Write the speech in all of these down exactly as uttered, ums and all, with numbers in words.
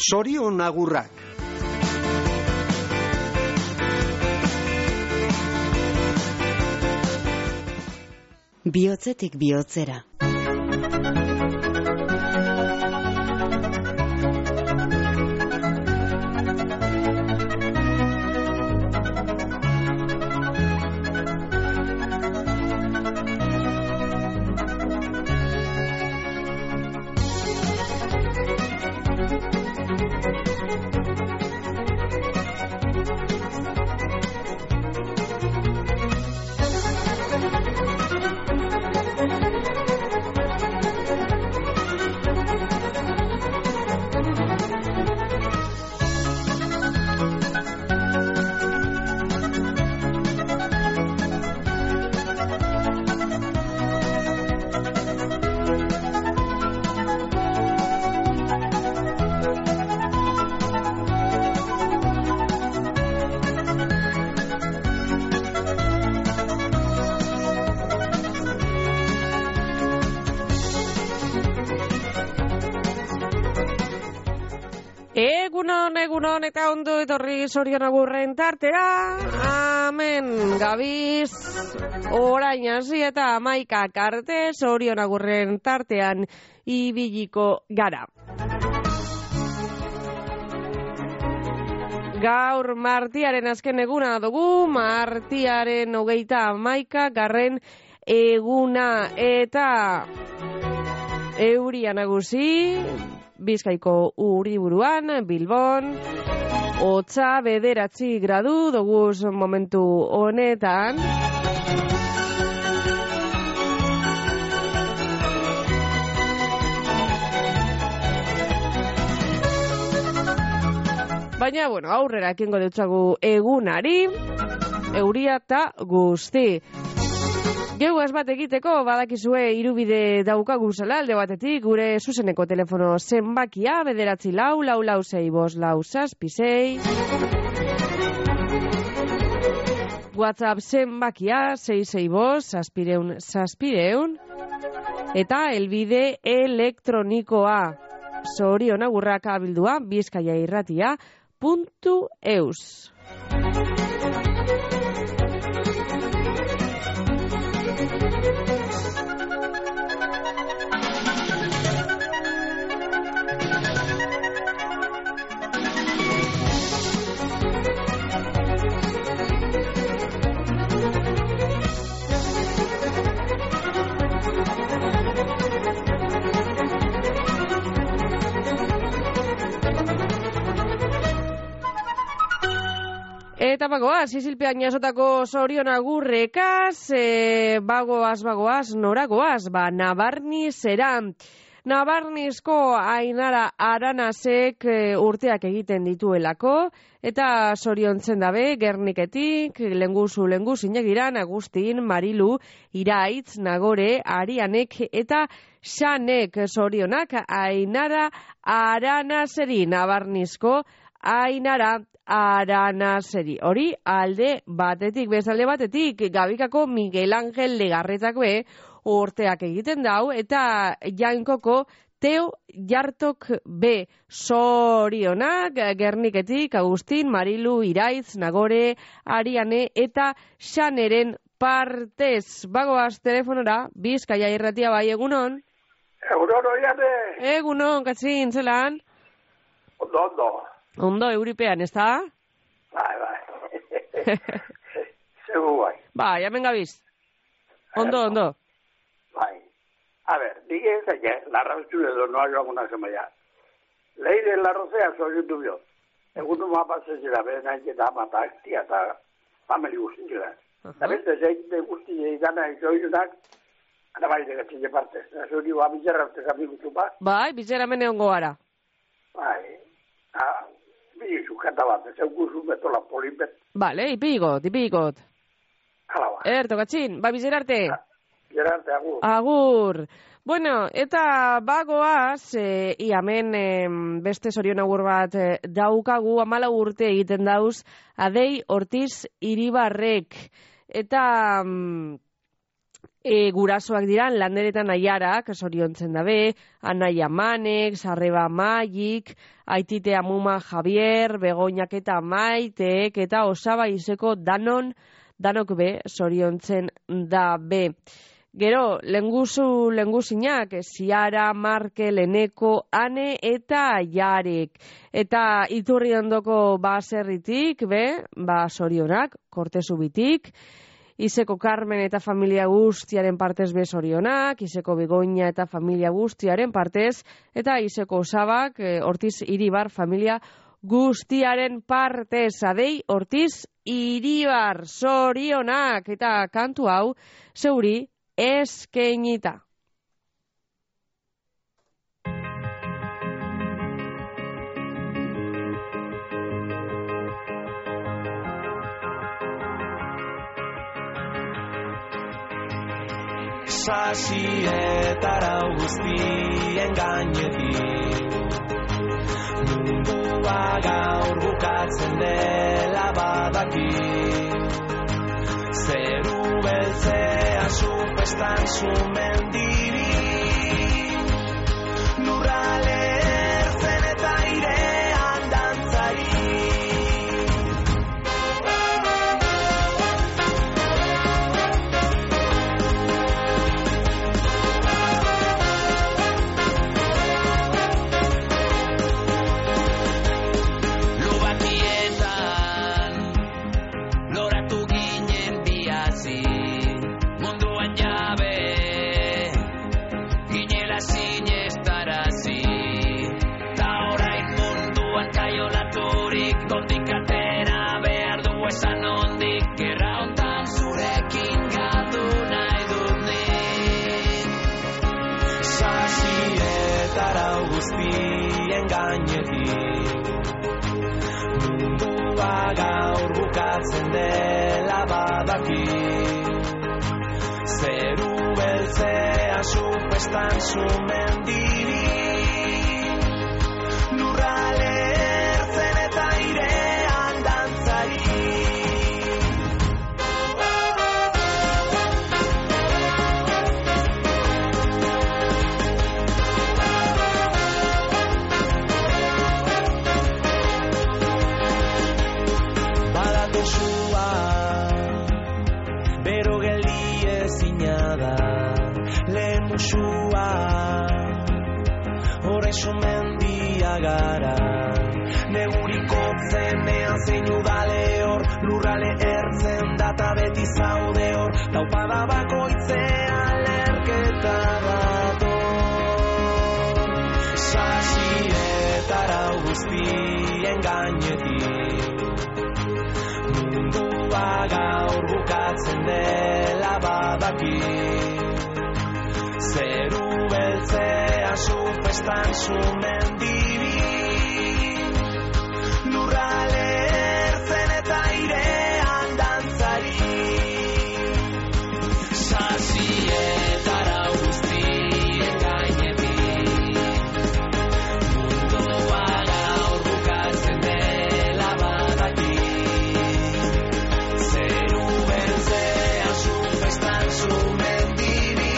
Sorion agurrak. Bihotzetik bihotzera. Egunon, egunon, eta ondo etorri Sorion agurren tartera. Amen, gabiz, orain hasi eta hamaikak arte Sorion agurren tartean ibiliko gara. Gaur martiaren azken eguna dugu, martiaren hogeita hamaika garren eguna eta euria nagusi, Bizkaiko Uriburuan, Bilbon, hotza bederatzi gradu doguz momentu honetan. Baina, bueno, aurrera ekingo deutzagu egunari, euria eta guzti. Geu ez bat egiteko, badakizue irubide daukagu zela alde batetik, gure zuzeneko telefono zenbakia, bederatzi lau, lau lau zei bos lau zazpi zei. WhatsApp zenbakia, zei zei bos, zazpireun, zazpireun. Eta elbide elektronikoa, Sorion agurrak abildua, bizkaia irratia, puntu eus. Eta bagoaz, izilpean jasotako Sorion agurrekaz, e, bagoaz, bagoaz, noragoaz, ba, Nabarnizera. Nabarnizko Ainara Aranasek e, urteak egiten dituelako, eta soriontzen dabe, Gerniketik, lenguzu, lenguzu, inegiran, Agustin, Marilu, Iraitz, Nagore, Arianek, eta Xanek sorionak Ainara Aranaseri, Nabarnizko Ainara Aranaseri. Hori alde batetik, bezalde batetik, Gabikako Miguel Angel Legarretak be, urteak egiten dau, eta Jainkoko Teo Jartok be, sorionak, Gerniketik, Agustin, Marilu, Iraitz, Nagore, Ariane, eta Xaneren partez. Bagoaz telefonora, Bizkaia irratia bai, egunon? Egunon, oiane. Egunon, katzin, zelan? Ondo, ondo. Ondo, euripean, ez da? Bai, bai. Zegu bai. Bai, hemen gabiz. Ondo, ondo. Bai. A ver, dike ezake, larra utzule edo noa joan una zemaia. Leire larrozea zoriuntu bio. Egun numa pasezera, bere naiketa amata aktia eta famili guztiela. Eta beste zeite guzti egana ezoiunak, ana bai degatzen partez. Zori ba, bizarra urte kamigutu ba. Bai, bizarra mene ongo gara. Bai. Ah, bizu kanta bat, ez eukuzu metola polinbet. Vale, ipigot, ipigot. Hala ba. Erto, katxin, ba, bizera arte. Bizera arte, agur. Agur. Bueno, eta bagoaz, e, iamen e, beste Sorion agur bat e, daukagu, amala urte egiten dauz, Adei Ortiz Iribarrek. Eta... Mm, E, gurasoak diran landeretan aiarak, soriontzen dabe, Anaia Manek, Sarreba Maik, Aitite Amuma Javier, Begoñak eta Maitek, eta Osaba izeko danon, danok be, soriontzen dabe. Gero, lenguzu, lenguzinak, Ziara, Marke, Leneko, Ane eta Jarek. Eta iturri ondoko baserritik, be, ba sorionak, Kortezubitik, Izeko Carmen eta familia guztiaren partez be sorionak, Izeko Begoña eta familia guztiaren partez, eta Izeko Osabak, e, Ortiz Iribar familia guztiaren partez. Adei Ortiz Iribar sorionak, eta kantu hau zeuri eskainita. Sasietara guztien gainetik mundua gaur bukatzen dela badaki zeru beltzea supestan sumendiri lurrale ertzen eta airean dantzari guztien gainetik mundua gaur bukatzen dela badaki zeru beltzea supestan sumendiri lurrale ertzen eta airean dantzari Lemusua Horrexo mendia gara Neguriko zenean zein udale hor Lurrale ertzen data beti zaude hor Taupada bakoitzean lerketa dator Sasietara guztien gainetik Mundua gaur bukatzen dela badaki zeru beltzea supestan sumendiri lurrale ertzen eta airean dantzari sasietara guztien gainetik mundua gaur bukatzen dela badaki zeru beltzea supestan sumendiri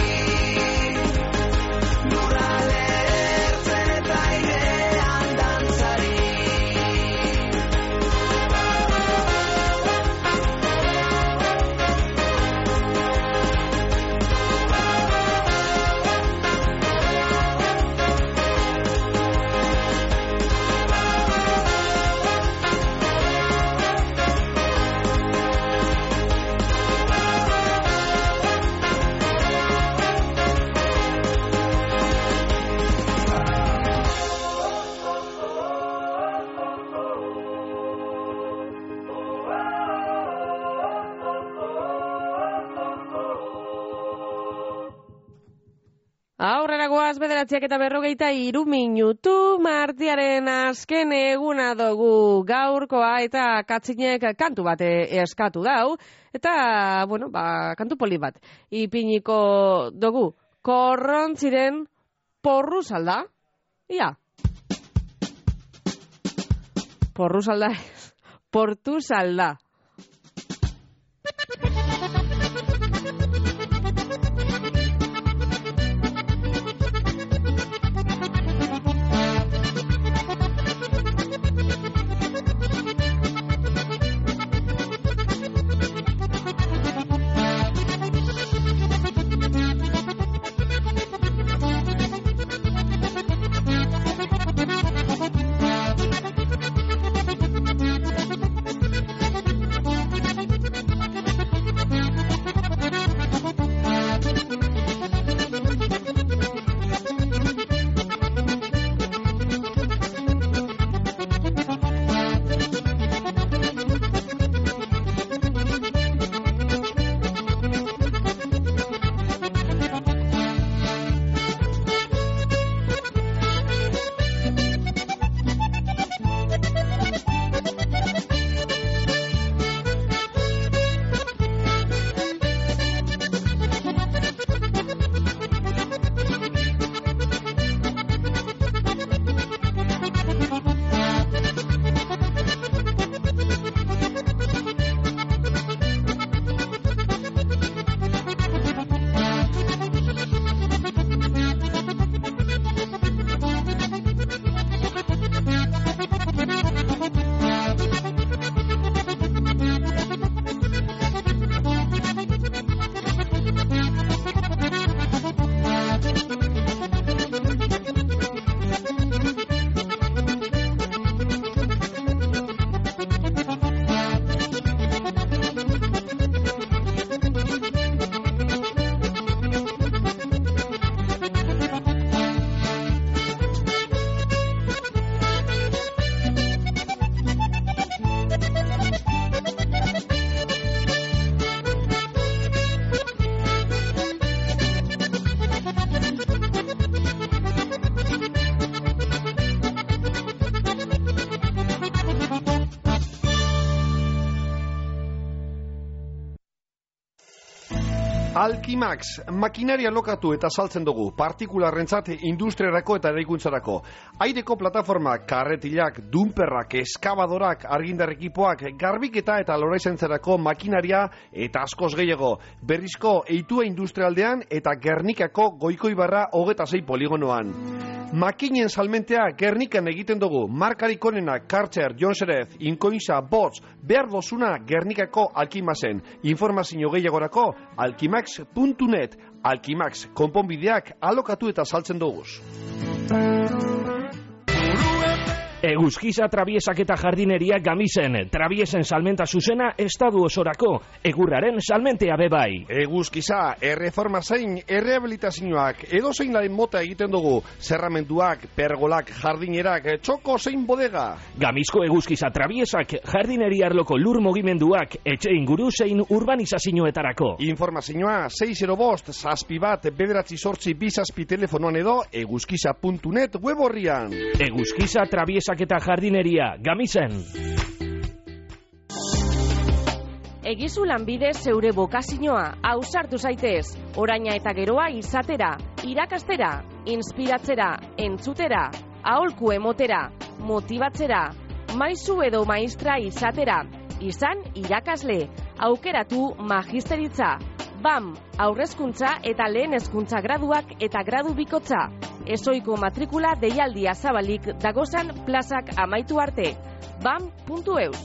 Aurrera goaz bederatziak eta berrogeita iru minutu martiaren azken eguna dugu gaurkoa eta katzinek kantu bat eskatu dau. Eta, bueno, ba, kantu poli bat. Ipiniko dugu korrontziren porru salda. Ia. Porru salda. Portu salda. Alkimax, makinaria lokatu eta saltzen dugu, partikularrentzat industriarako eta eraikuntzarako. Aireko plataformak, karretilak, dumperrak, eskabadorak, argindar ekipoak, garbiketa eta loraizentzerako makinaria eta askoz gehiago. Berrizko eitua industrialdean eta Gernikako Goikoibarra hogeta sei poligonoan. Makinen salmentea Gernikan egiten dugu, markarik onena, Karcher, Jonserez, Inkoinza, Bots, behar dozuna Gernikako Alkimaxen. Informazio gehiagorako, alkimax puntu net. Alkimax, konponbideak alokatu eta saltzen duguz. Eguzkiza Trabiesak eta Jardineria Gamisen, Trabiesen salmenta zuzena estadu osorako, egurraren salmentea bebai. Eguzkiza, erreforma zein, errehabilitazioak, edo zein laren mota egiten dugu, zerramenduak, pergolak, jardinerak, txoko zein bodega. Gamizko Eguzkiza Trabiesak, Jardineria arloko lur mugimenduak, etxe inguru zein urbanizazioetarako. Informazioa, sei zero bost, zazpi bat, bederatzi sortzi, bizazpi telefonoan edo, eguzkiza puntu net web horrian. Eguzkiza Trabiesak eta Jardineria Gamisen. Egizu lanbide zeure bokazioa, ausartu zaitez, oraina eta geroa izatera, irakastera, inspiratzera, entzutera, aholku emotera, motibatzera, maizu edo maistra izatera, izan irakasle, aukeratu magisteritza, B A M, aurrezkuntza eta lehen hezkuntza graduak eta gradu bikotza. Ezoiko matrikula deialdia zabalik dagozan plazak amaitu arte. bam puntu eus.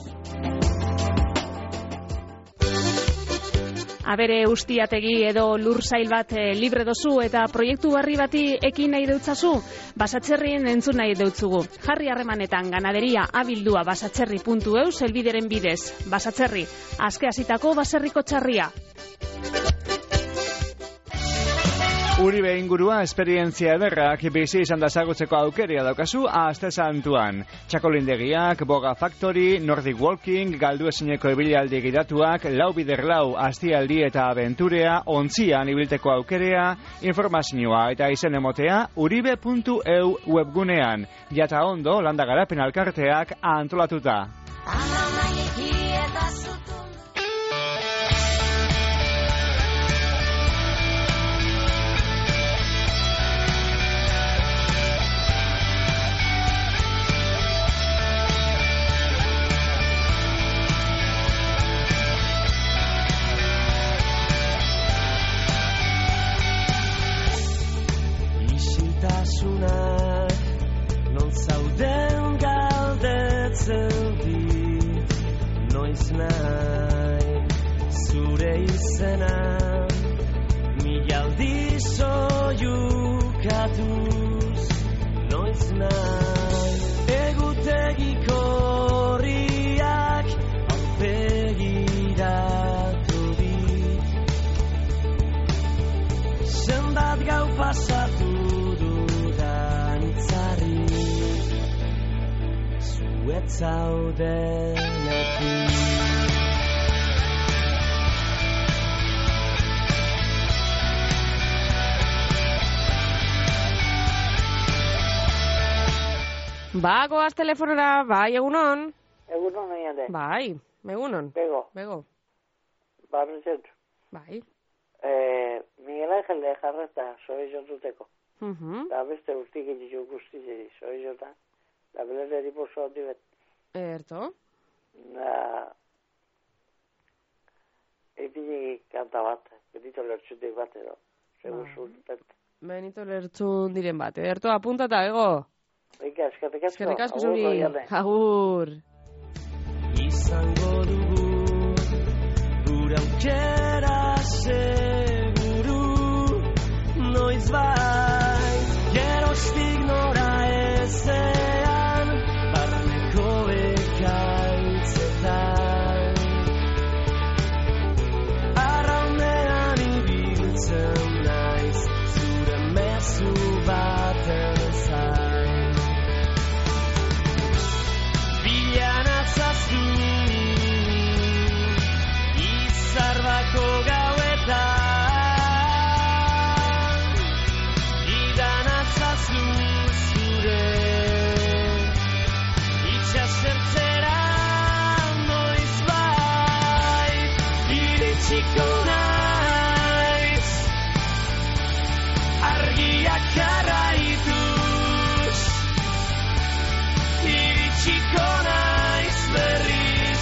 Abere ustiategi edo lursail bat e, libre dozu eta proiektu berri bati ekin nahi deutzazu, Basatzerrien entzun nahi deutzugu. Jarri harremanetan ganaderia abildua basatzerri puntu eus helbideren bidez. Basatzerri, aske hasitako baserriko txarria. Uribe ingurua esperientzia ederrak bizi izan dazagutzeko aukeria daukazu Aste Santuan. Txakolindegiak, Boga Factory, Nordic Walking, galdu ezineko ibilaldi gidatuak, lau bider lau astialdi eta abenturea, ontzian ibilteko aukerea, informazioa eta izen emotea uribe puntu eu webgunean. Jata ondo, landa garapen alkarteak antolatuta. Non zauden galdetzen dit, noiz nahi zure izena, milaldi soilukatuz, noiz nahi egutegiko horriak aurpegiratu dit, zenbat gau pasatu zaudenetik. Ba, goaz telefonora, bai, egunon. Egunon nahi de. Bai, egunon. Bego. Bego. Barrizet. Bai. Eh, Miguel Ángel de Jarreta, soy jotuteko. Mhm. Da beste urtik ditu guztizeri, soy jota. La beleza de poso dibet. Erto. Na. Epini kanta bat, Benito Lertxutik bat edo. Segur zurtet. Benito Lertxun diren bat. Erto, apuntata, ego. Eka, eskerrik asko. Eskerrik asko zuri. Agur. Izango dugu gure aukera seguru noiz bai geroztik nora ezean barneko bekaitzetan arraunean ibiltzen naiz zure mezu baten zain bilan atzazu izarbako gauetan argiak jarraituz, iritsiko naiz berriz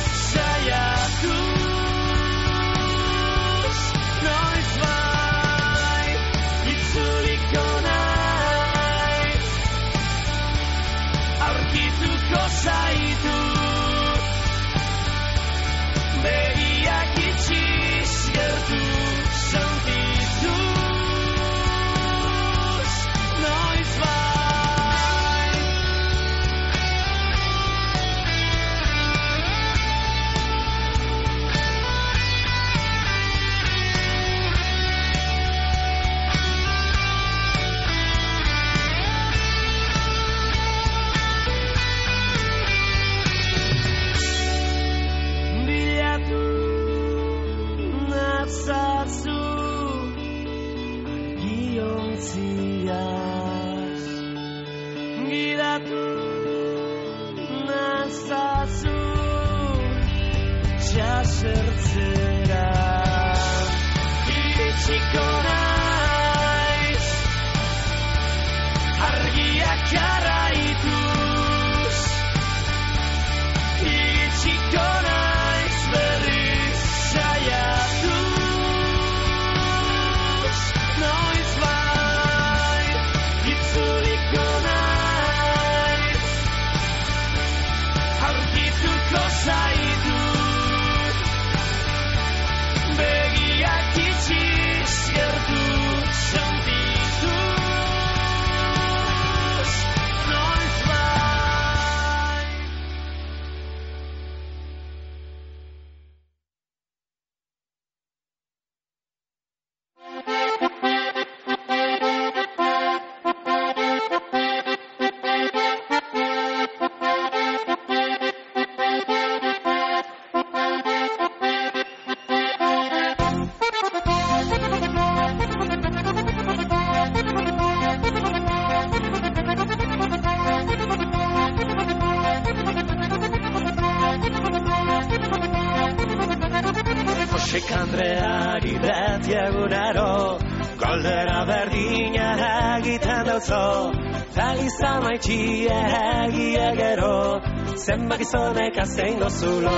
saiatuz, noizbait itzuliko naiz, aurkituko zaitut, begiak itxiz gertu sentituz, noizbait. Bilatu nazazu giontziaz, gidatu nazazu txasertzera, iritsiko naiz, argiak jarraituz, iritsiko naiz berriz saiatuz, noizbait itzuliko naiz, aurkituko zaitut, begiak itxiz gertu sentituz, noizbait. Josek Andreari beti egunero, galdera berdina egiten dautzo, Feliza maitxie egia gero, zenbak izonek azein dozulo.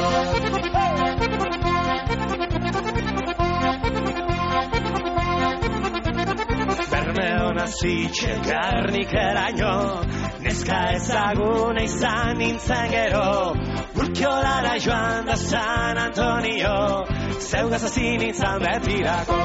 Berme hona zitxe garnik eraino, neska ezaguna izan nintzen gero, Urkiolara joan da San Antonio, zeugaz hasi nintzen betirako.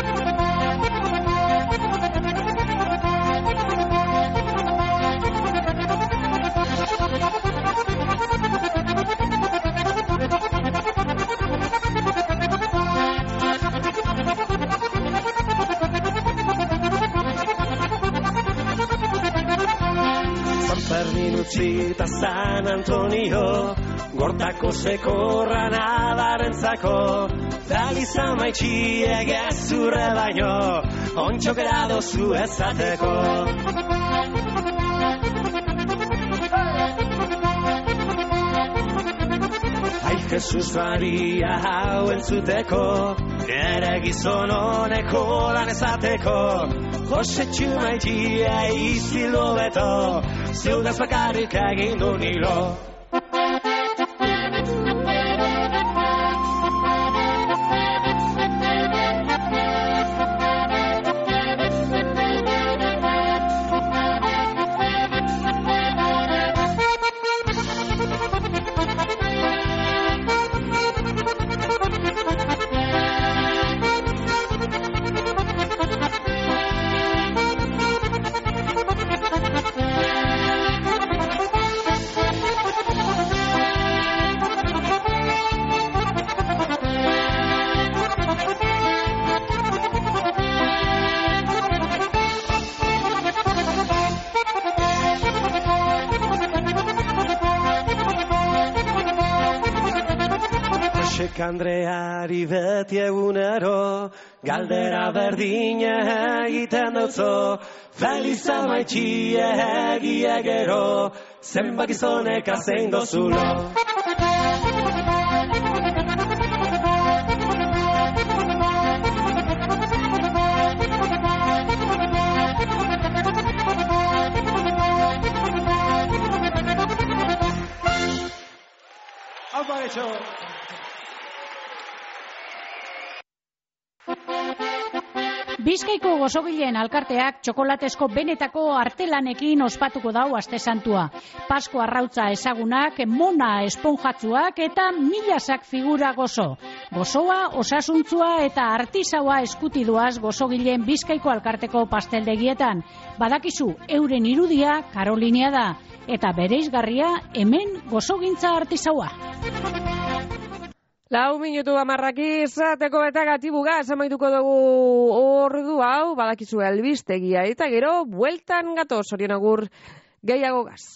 San Fermin utzi eta San Antonio, gortako sekorra nadarentzako, Feliza maitxie gezurre baino, ontxokera dozu ezateko. Ai, Jesus Maria hau entzuteko, nere gizon honeko lan ezateko, Josetxu maitxie izilo beto, zeudaz bakarrik egin du nilo. Josek Andreari beti egunero, galdera berdina egiten dautzo, Feliza maitxie egia gero, zenbak izonek azein dozulo. beso. Bizkaiko gozogileen alkarteak txokolatezko benetako artelanekin ospatuko dau aste santua. Pasko arrautza ezagunak, mona esponjatzuak eta milasak figura gozo. Gozoa, osasuntzua eta artisaua eskutiduaz gozogileen Bizkaiko alkarteko pasteldegietan. Badakizu, euren irudia Karolinia da. Eta bereizgarria hemen gozogintza artisaua. Lau minutu amarraki izateko eta gatibuga amaituko dugu ordu hau, badakizu albistegia eta gero bueltan gato Sorion agur gehiago gaz.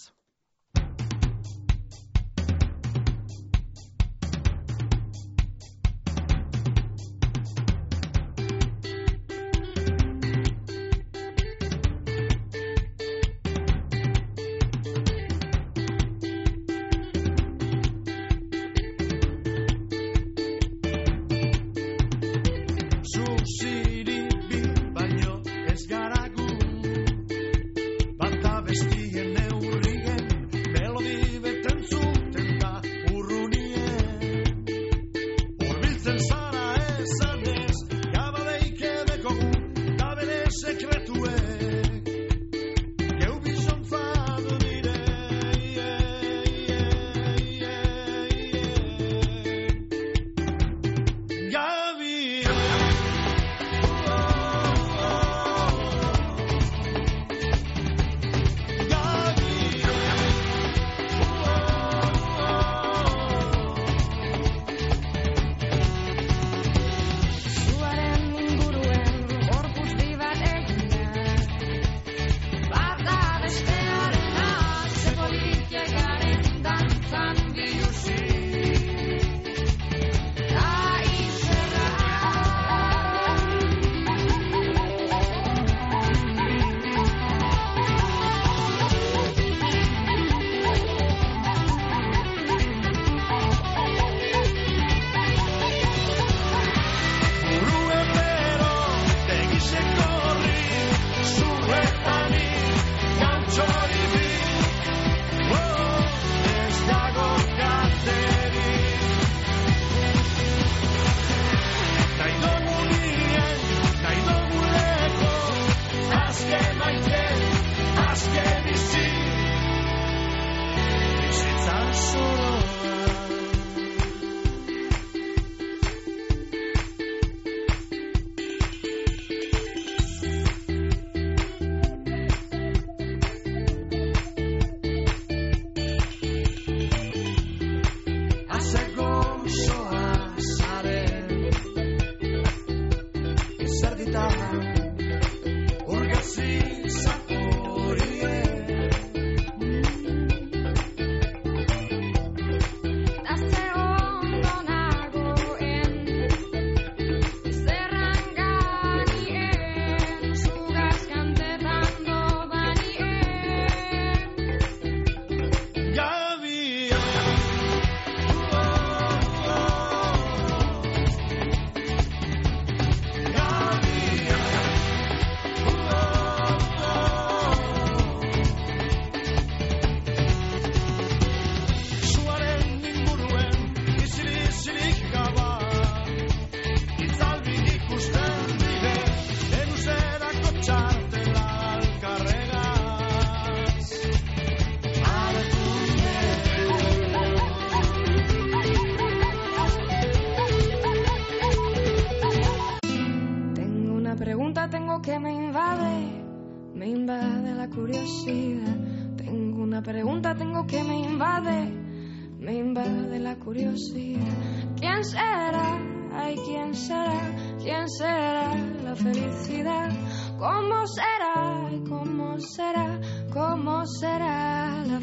Pregunta tengo que me invade, me invade la curiosidad. ¿Quién será? Ay, ¿quién será? ¿Quién será la felicidad? ¿Cómo será? ¿Cómo será? ¿Cómo será la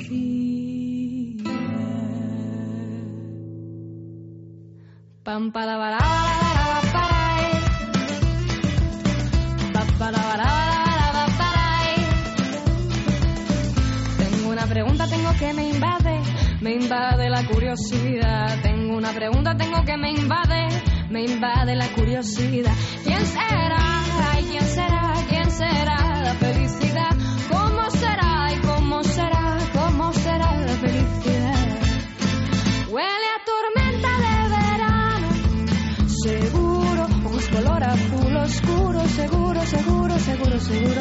felicidad? Pam para para para para para. Pregunta tengo que me invade, me invade la curiosidad. Tengo una pregunta tengo que me invade, me invade la curiosidad. ¿Quién será? Ay, ¿quién será? ¿Quién será la felicidad? ¿Cómo será? ¿Y cómo será? ¿Cómo será la felicidad? Huele a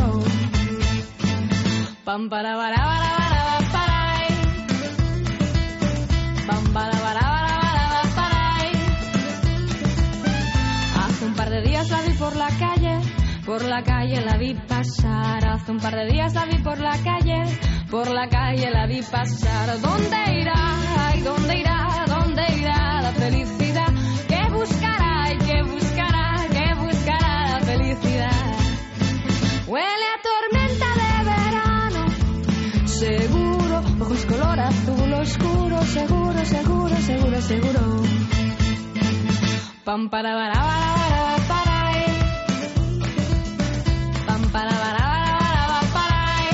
seguro. Pam para para para para para. Pam para para para para para. Hace un par de días la vi por la calle, por la calle la vi pasar. Hace un par de días la vi por la calle, por la calle la vi pasar. ¿Dónde irá? Ay, ¿dónde irá? ¿Dónde irá la felicidad? ¿Qué buscará? ¿Y qué buscará? ¿Qué buscará la felicidad? Huele a tormenta de verano, seguro. Ojos color azul oscuro, seguro, seguro, seguro, seguro. Pam para para para para para. Pam para para para para para.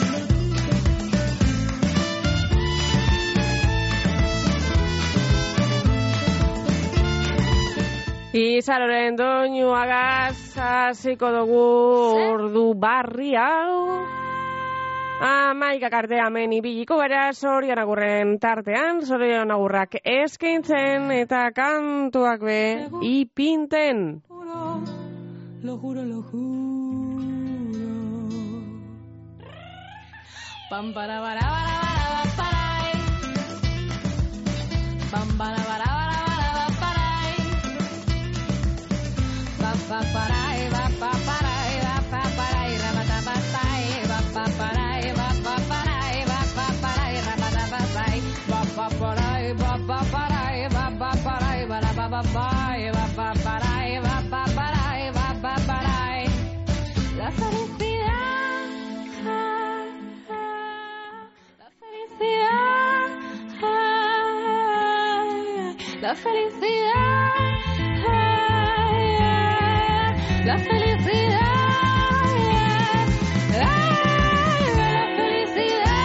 Izaroren doinuagaz hasiko dugu ordu barri hau. Amaika karte hemen ibiliko gara Sorion Agurren tartean, Sorion Agurrak eskaintzen eta kantuak be ipinten. Lo juro, lo juro. Pam para para para para para. Pam para para para para para. Pa pa para va pa para va pa para ra ba ta ba sai va pa para va pa para va pa para ra ba ta ba sai va pa para va pa para va pa para va ra ba ba va pa para va pa para va pa para. La felicidad, la felicidad, la felicidad, la felicidad, la felicidad,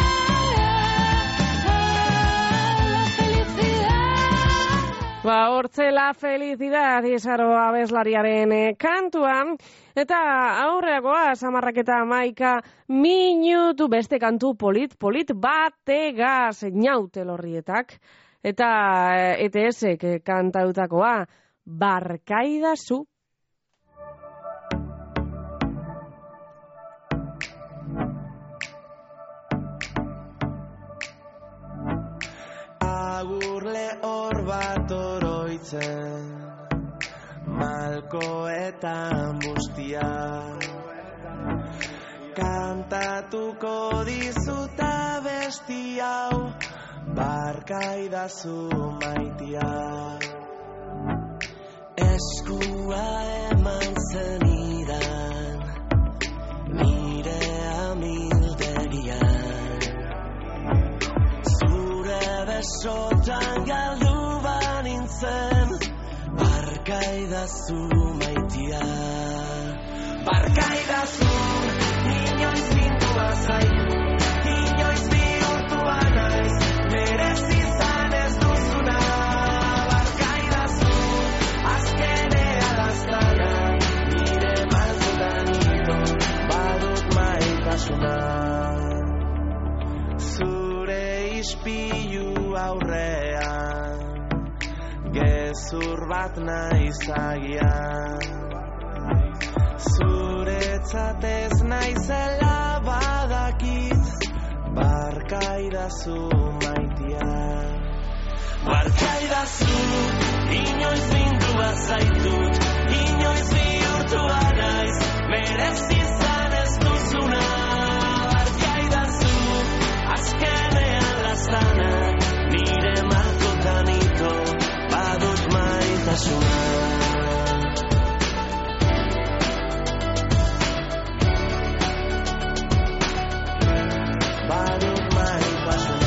la felicidad. Ba, hortze la felicidad izaro abeslariaren kantuan. Eta aurreagoa, samarrak eta amaika minutu beste kantu polit, polit bategaz nautel horrietak. Eta E T S-ek kantautakoa, Barkaidazu. Agurle hor bat oroitzen, malkoetan bustia, kantatuko dizuta besti hau, barkaidazu maitia. Eskua eman zenidan, nire amildegian, zure besotan galdu banintzen, barkaidazu maitia. Barkaidazu, inoiz bintua zaitu, inoiz bihurtua naiz, merezi izan ez duzuna. Barkaidazu, azkenea daztana, nire maldutan ito, badut maitasuna. Zure ispilu aurrean, gezur bat naizagian, zuretzat ez naizela badakit, barkaidazu maitia. Barkaidazu, inoiz bindua zaitut, inoiz bihurtua naiz, merezi izan ez duzuna. Barkaidazu, azkenean laztana, nire malkotan ito, badut maitasuna. Badut maitasuna.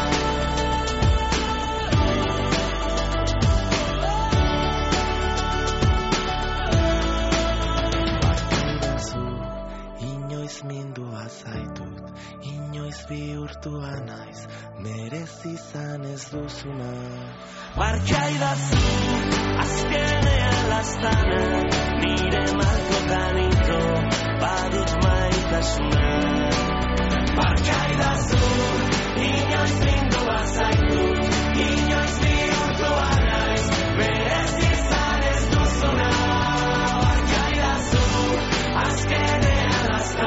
Barkaidazu, inoiz mindua zaitut, inoiz bihurtua naiz, merezi izan ez duzuna. Barkaidazu, azkenean laztana, nire malkotan ito, badut maitasuna. Barkaidazu, inoiz bindua zaitut, inoiz bihurtua naiz, merezi izan ez duzuna. Barkaidazu, azkenean laztana,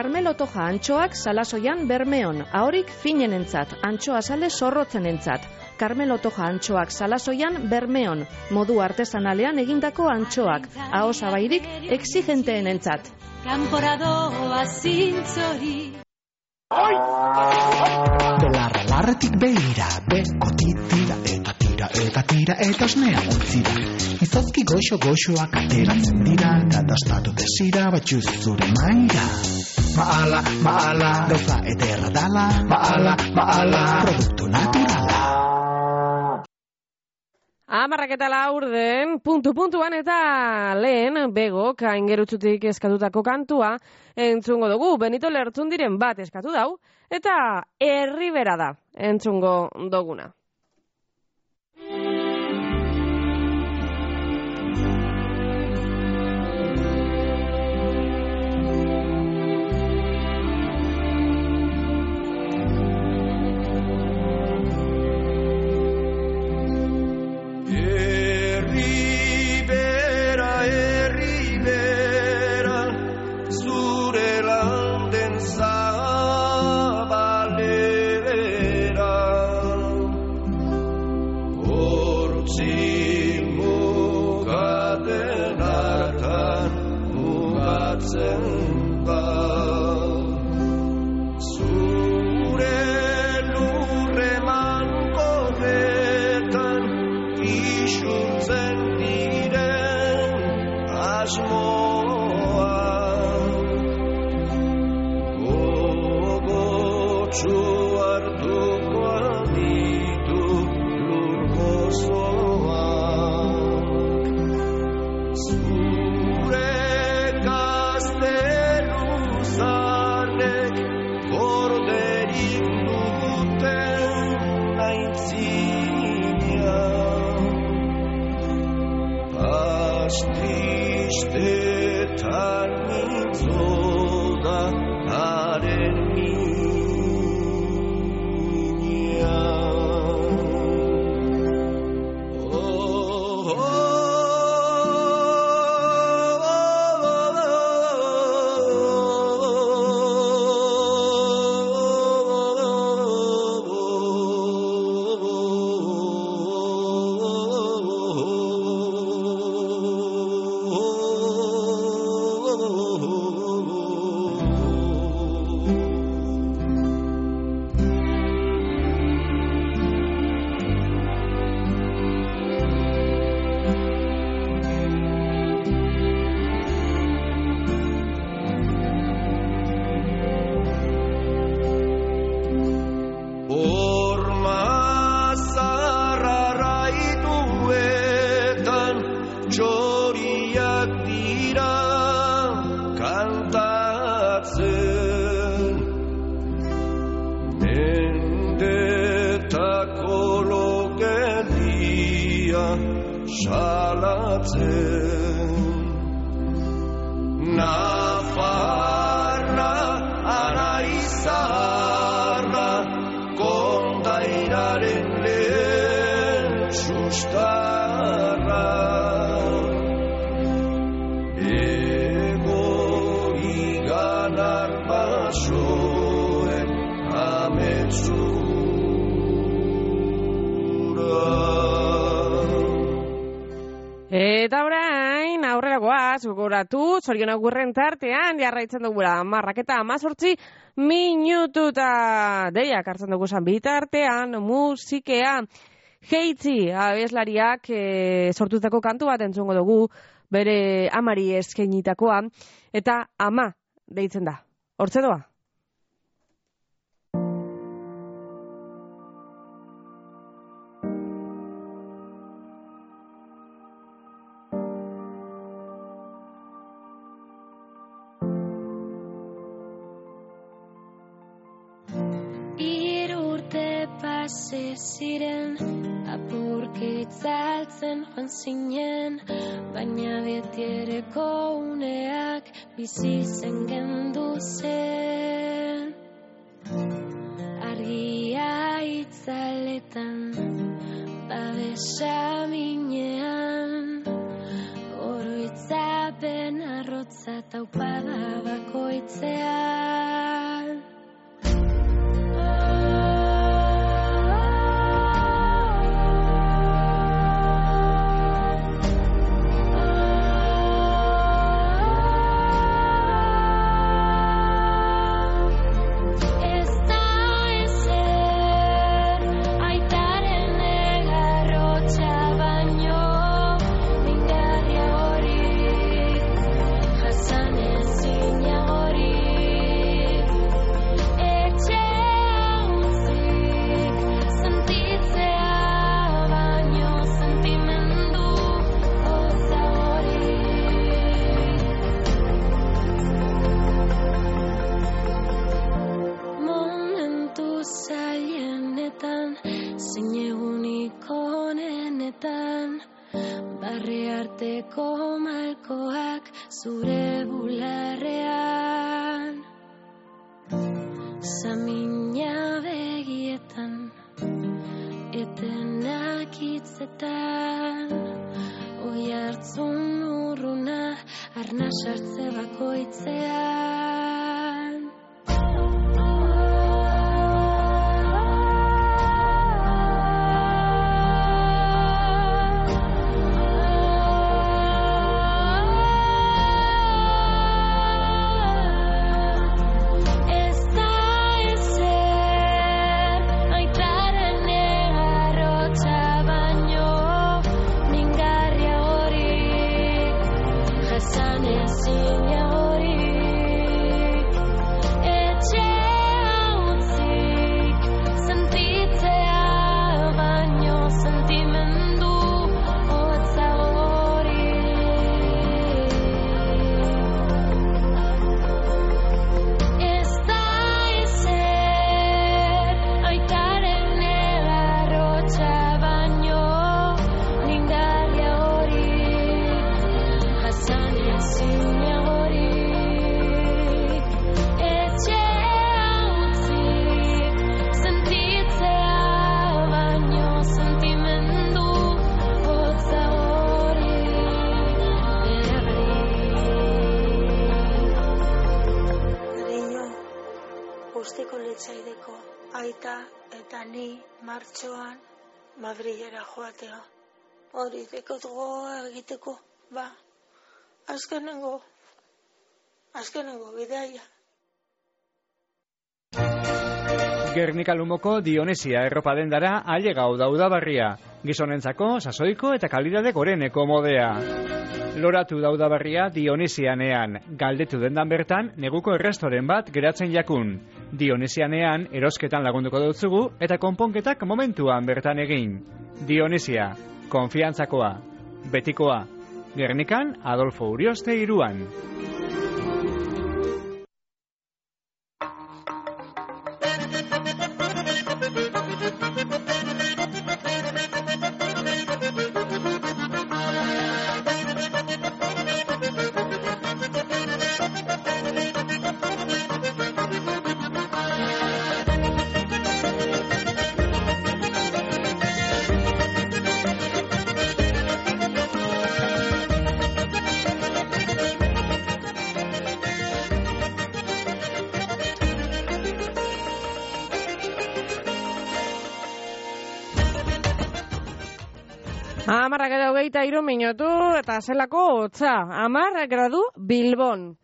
Carmelo Toja antxoak salasoian Bermeon, ahorik finenentzat, antxoa sale zorrotzenentzat. Carmelo Toja antxoak salasoian Bermeon, modu artesanalean egindako antxoak, aho zabairik exigenteenentzat. Kanporadoa zintzori. Belarra larretik behira, bekotik tira eta tira eta tira eta osnea utzira. Izozki goxo-goxoak ateratzen dira, kadastatu desira batxuz zure maira. Maala, maala, gauza ederra dala, maala, maala, produktu naturala. Amarrak eta laurden, puntu-puntuan eta lehen begok aingerutzutik eskatutako kantua entzungo dugu. Benito Lertzundiren bat eskatu dau, eta Herribera da entzungo duguna. Eta orain, aurrera goaz, gogoratu, zorionak gurren tartean, jarraitzen dugula, marrak eta amazortzi minututa. Deiak hartzen dugu zan bitartean, musikea, Heitzi, abeslariak e, sortutako kantu bat entzungo dugu, bere amari eskainitakoa, eta ama deitzen da. Hortze doa? Pase ziren, apurkitzaltzen joan zinen, baina betiereko uneak bizi zen gendu zen. Argia itzaletan, babesa minean, oroitzapen arrotzat taupada bakoitzean. Zure bularrean, samina begietan, etenak hitzetan, oi hartzun urruna, arna sartze bakoitzean. Aita eta ni martxoan Madrilera joatea. Hori dekot goa egiteko, ba, azkenengo, azkenengo bidaia. Gernika Lumoko Dionesia erropa dendara ailegau daudabarria. Gizonentzako sasoiko eta kalidade goreneko modea. Loratu daudabarria Dionesianean. Galdetu dendan bertan, neguko errestoren bat geratzen jakun. Dionesianean erosketan lagunduko dutzugu eta konponketak momentuan bertan egin. Dionesia, konfiantzakoa, betikoa. Gernikan Adolfo Urioste iruan. Amarra gara hogeita hiru minutu eta zelako hotza. Amar gradu Bilbon.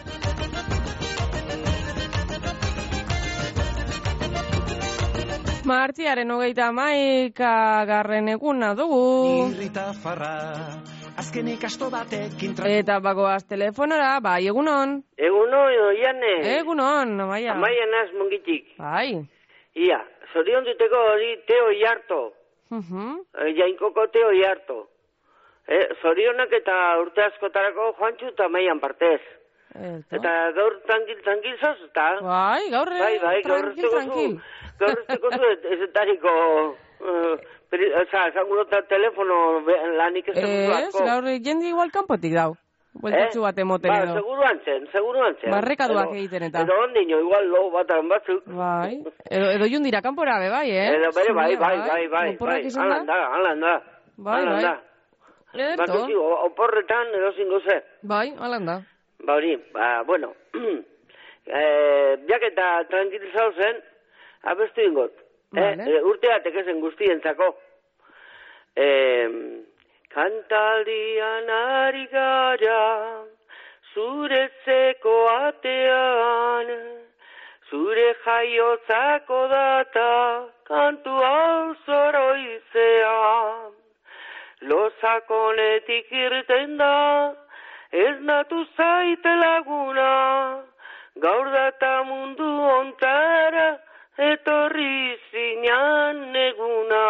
Martziaren hogeita hamaika garren eguna dugu. Eta bagoaz telefonora, bai, egunon. Egunon, Iane. Egunon, Amaia. Amaia naz mungitik. Bai. Ia, zorion duteko hori Teo Iarto. Uh-huh. Jainkoko Teo Iarto. Eh, zorionak eta urte askotarako Juantxu eta Maian partez. Eto. Eta gaur tranquil, tranquil zaz, eta? Bai, gaur bai, bai, tranquil, tranquil. Gaur esteko zu, ez etariko, oza, zangurota telefono lanik ez dugu asko. Ez, gaur jendi igual kanpotik dau. Bueltatxu bat emoten edo. Ba, seguru antzen, seguru antzen. Barrekaduak egiten eta. Edo ondino, igual lo batan batzuk. Bai, edo, edo jundira kanpora be, bai, eh? Edo bere, bai, bai, bai, bai, bai, alan da, alan da. Bai, bai. Bakuzi, oporretan edo zingo ze. Bai, alan da. Ba hori, ba, bueno, eh, biak eta tranquilizau zen, abestu ingot, vale. eh, urte batek ezen guztientzako. Eh, Kantaldian ari gara, zuretzeko atean, zure jaiotzako data, kantu hau zoroizean. Lozakonetik irten da, ez natu zaite laguna, gaur data mundu ontara, etorri zinan eguna.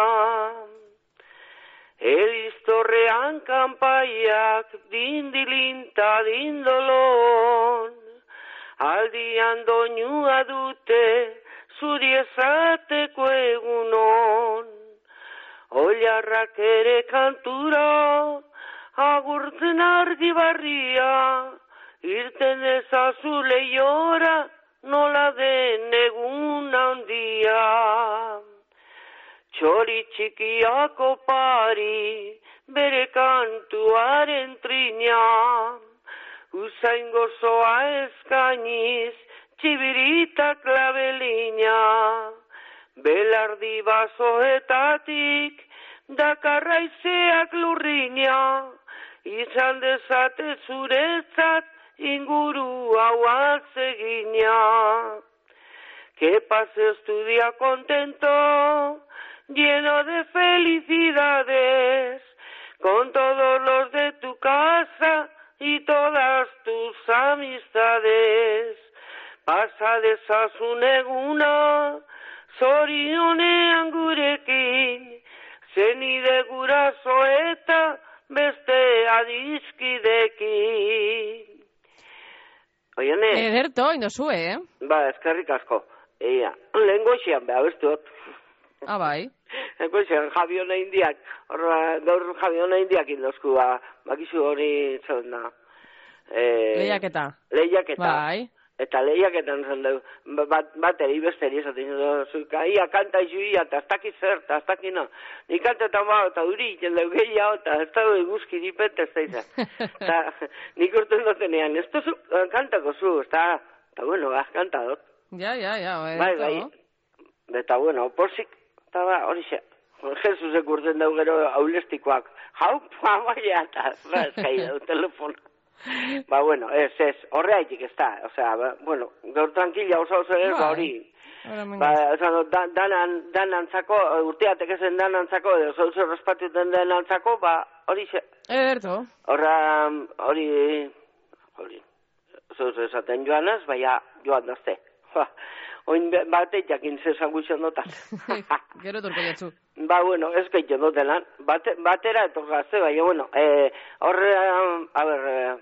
Eriztorrean kanpaiak dindilinta dindolon, aldian doinua dute zuri ezateko egunon. Oilarrak ere kantura, agurtzen argi barria, irten ezazu lehiora, nola den egun handia. Txori txikiako pari, bere kantuaren trina, usain gozoa eskainiz, txibirita klabelina. Belardi basoetatik, dakarraizeak lurrina, izan dezate zuretzat inguru hau atzegina. Que pases tu día contento, lleno de felicidades, con todos los de tu casa y todas tus amistades. Pasa dezazun eguna, zorionean gurekin, zenide guraso eta beste adizkidekin. Oione? Ederto, inozue, eh? Ba, eskerrik asko. Eia, lehen goixian, beha, bestuot. Ah, bai. Lehen goixian, Javiona Indiak, horra, gaur Javiona Indiak indozku, ba, bakizu hori zen da. Eh, lehiaketa. Lehiaketa. Bai. Eta lehiaketan zen da, bat, bateri, besteri esaten zuka, ia kanta izu ia, eta ez dakit zer, eta ez dakit no. Ni kantetan ba, eta uri iten dugu gehiago, eta ez da eguzki dipente ez da izan. Eta nik urten dutenean, ez duzu kantako zu, eta, eta bueno, az kanta dut. Ja, ja, ja. Bai, bai. Eta bueno, pozik, eta ba, hori xe. Jesusek urten dugu gero aulestikoak. Hau, pa, baina, eta ez gai dugu telefona. Ba, bueno, ez, ez, horreaitik ez da, osea, ba, bueno, gaur tranquila oso oso ez, ba, hori, ba, esan, da, danan, danantzako, urteatek ezen danantzako, edo oso oso respatuten danantzako, ba, hori xe. Ederto. Horra, hori, hori, oso oso esaten joanaz, baina joan dazte. Oin batek jakin zesan gutxen dotan. Gero turko jatzu. Ba, bueno, ez gaiten dotenan, bate, batera etorgazte, baina, bueno, eh, horre, a ber, eh,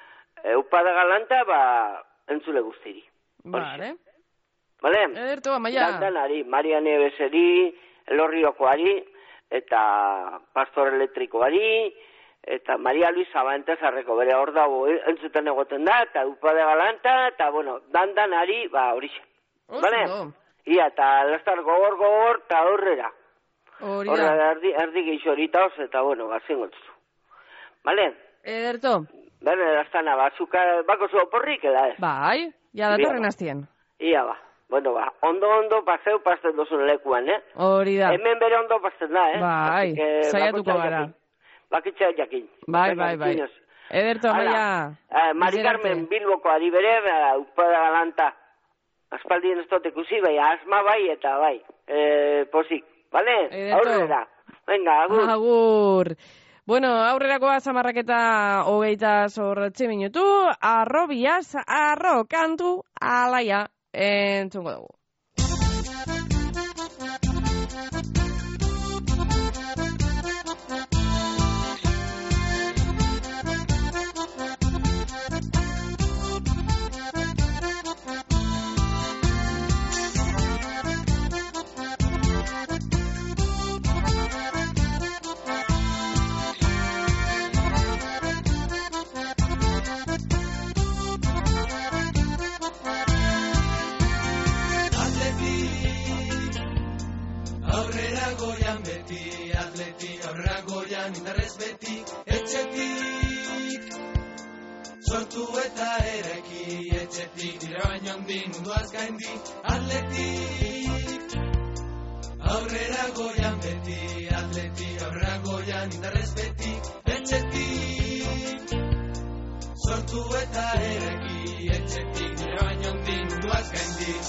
Upada galanta, ba, entzule guztiri. Vale. Vale? Ederto, amaia. Dandanari, Maria Nebeseri, Elorriokoari, eta Pastor Elektrikoari, eta Maria Luisa Bantezarreko bere hor dago entzuten egoten da, eta Upada galanta, eta, bueno, dandanari, ba, horixe. Vale? Ia, eta lastar gogor, gogor, eta horrera. Horra, erdi, erdi geixo horita oz, eta, bueno, bazien gotzu. Vale? Ederto. Bene, daztana, ba, zuka, bako zu oporrik, eda ez? Bai, ja datorren aztien. Ia, ba, bueno, ba, ondo-ondo paseu pasten dozun lekuan, eh? Hori da. Hemen bere ondo pasten da, eh? Bai, saiatuko gara. Bakitza jakin. Bai, bai, bai. Ederto, amaia. Mari Carmen Bilboko ari bere, Upada galanta. Aspaldien ez dote kusi, bai, asma bai, eta bai, posik, bale? Aurrera. Venga, agur. Agur. Bueno, aurrerakoa zamarraketa hogeita zortzi minutu, arro biaz, arro kantu, alaia, entzungo dugu. eta ereki, etxetik dire baino handi munduaz gaindi, atletik aurrera goian beti, atletik aurrera goian indarrez beti, etxetik sortu eta ereki, etxetik dire baino handi munduaz gaindi.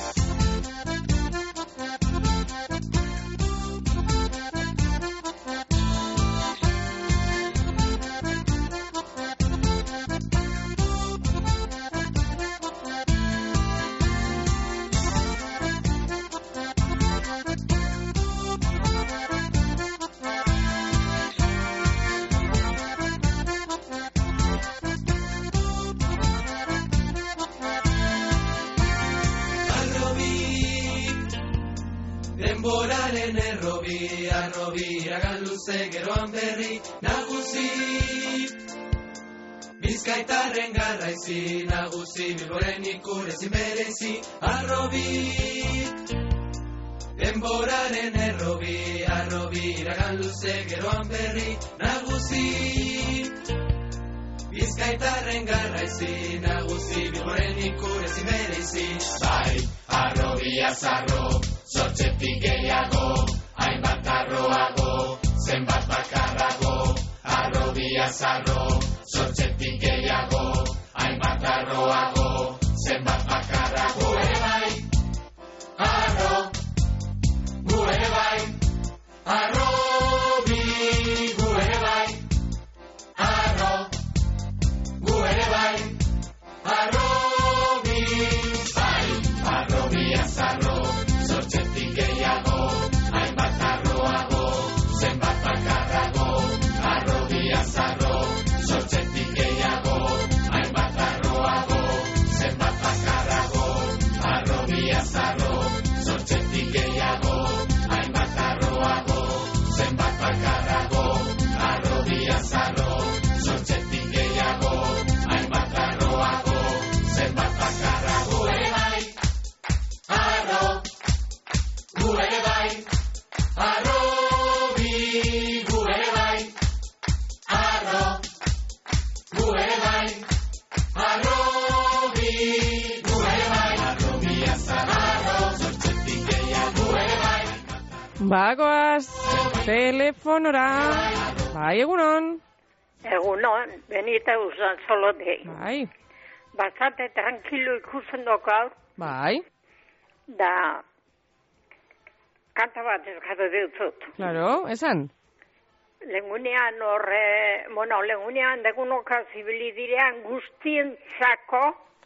Denboraren errobi, arrobi, iragan luze geroan berri, nagusi. Bizkaitarren garraizi, nagusi, bilboren ikurezin berezi, arrobi. Denboraren errobi, arrobi, iragan luze geroan berri, nagusi. Bizkaitarren garraizi, nagusi, bilboren ikurezin berezi. Bai, arrobia zarro, sortzetik gehiago, hainbat arroago, zenbat bakarrago, arrobia zarro, sortzetik gehiago, hainbat arroago, zenbat bakarrago, ere bai, arro, gu ere bai, arrobi, gu ere bai, arro, gu ere bai, arrobi, bai, arrobia zarro, sortzetik gehiago, hainbat arroago, zenbat bakarrago, arrobia zarro, sortzetik gehiago, hainbat arroago, zenbat bakarrago, arrobia zarro, sortzetik gehiago, hainbat arroago, zenbat bakarrago, arrobia zarro, sortzetik gehiago, hainbat arroago, zenbat bakarrago, ere bai, arro, gu ere bai, arrobi, gu ere bai, arro, gu ere bai, arrobi, gu ere bai, arrobia zarro, sortzetik gehiago, gu ere bai. Bagoaz, telefonora, bai egunon. Egunon, benita usan solotei. Bai. Bastante tranquilo ikusten dokaur. Bai. Da, kanta bat eskatu dut. Claro, esan. Lengunean horre, bueno, lengunean degunoka zibili direan guztientzako,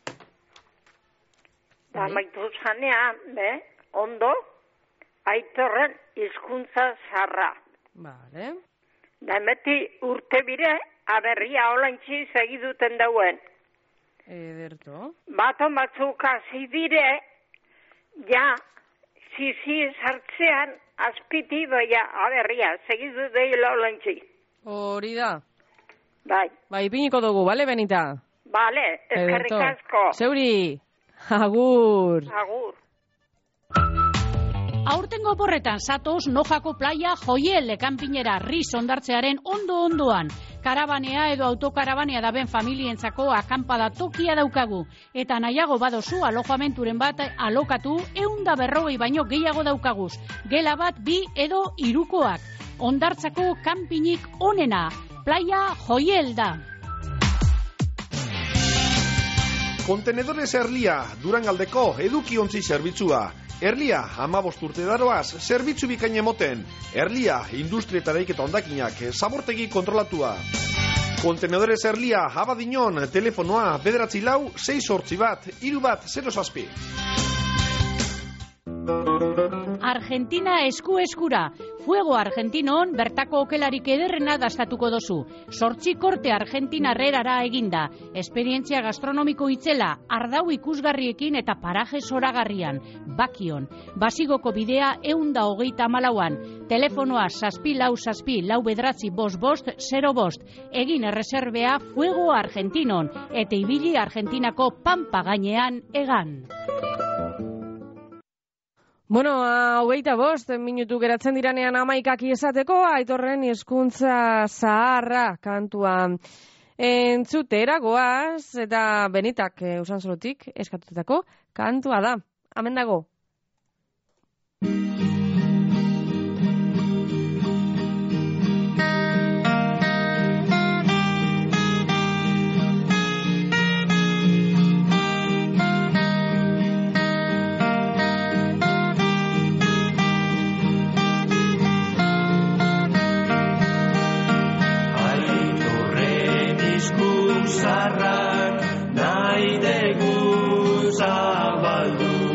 da maitu zanean, be, ondo, aitorren hizkuntza zarra. Vale. Da emeti urte bire, aberria olaintzi segiduten dauen. Ederto. Baton batzuk hasi dire, ja, zizi sartzean, azpiti baina aberria, segidu deila olaintzi. Hori da. Bai. Bai, piniko dugu, bale, Benita? Bale, eskerrik asko. Zeuri, agur. Agur. Aurtengo porretan zatoz Nojako playa Joiel ekanpinera riz ondartzearen ondo-ondoan. Karabanea edo autokarabanea daben familientzako akampada tokia daukagu. Eta nahiago badozu alojamenturen bat alokatu eunda berrogei baino gehiago daukaguz. Gela bat bi edo hirukoak. Ondartzako kanpinik onena. Playa Joiel da. Kontenedores Erlia, Durangaldeko edukiontzi zerbitzua. Erlia, hamabost urte daroaz, zerbitzu bikain emoten. Erlia, industria eta eraiketa hondakinak, zabortegi kontrolatua. Kontenedores Erlia, Abadiñon, telefonoa, bederatzi lau, sei sortzi bat, hiru bat, zero zazpi. Argentina esku eskura. Fuego Argentinon bertako okelarik ederrena dastatuko dozu. Sortzi korte Argentinarrerara eginda. Esperientzia gastronomiko itzela, ardau ikusgarriekin eta paraje zoragarrian. Bakion. Basigoko bidea eunda hogeita malauan. Telefonoa zazpi lau zazpi lau bedratzi bost bost zero bost. Egin erreserbea Fuego Argentinon. Eta ibili Argentinako pampa gainean egan. Bueno, hogeita bost, minutu geratzen diranean amaikaki esateko, Aitorren hizkuntza zaharra kantua entzutera goaz, eta Benitak e, Usansolotik eskatutako kantua da. Hemen dago. Zarrak nahi dugu zabaldu,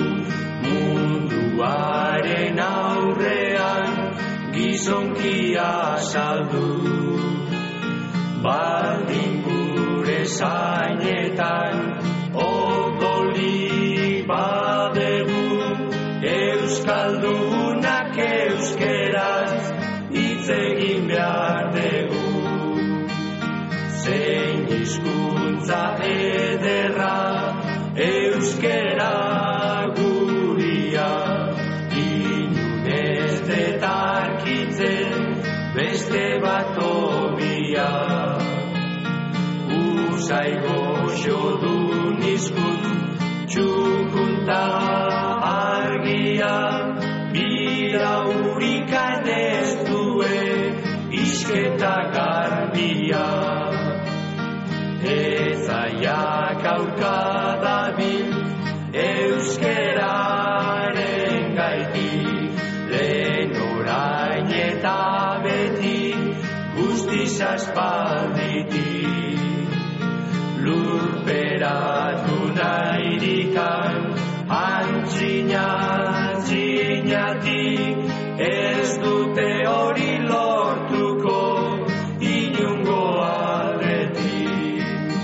munduaren aurrean gizonkia saldu. Baldin gure zainetan odolik badegu, euskaldunak euskeraz hitz egin behar dugu. Zein hizkuntza ederra euskera guria, inun ez detarkitzen beste bat obia. Usai goxodun hizkunt txukunta argia, biraurikan ez duen isketa garbia. Ezaiak aurkadabil euskeraren gaitik, lehen orain eta beti guztiz aspalditik. Lurperatu nahirikan antzina antzinatik, ez dute hori lortuko inungo aldetik.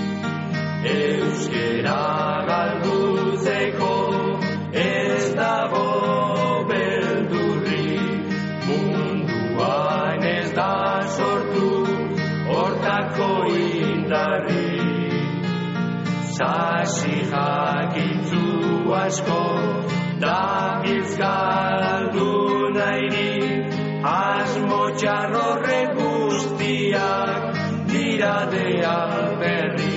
Euskera galdutzeko ez dago beldurrik, munduan ez da sortu hortako indarrik. Sasi jakintzu asko dabiltz galdu nahirik, asmo txarrorre guztiak dira de alperrik.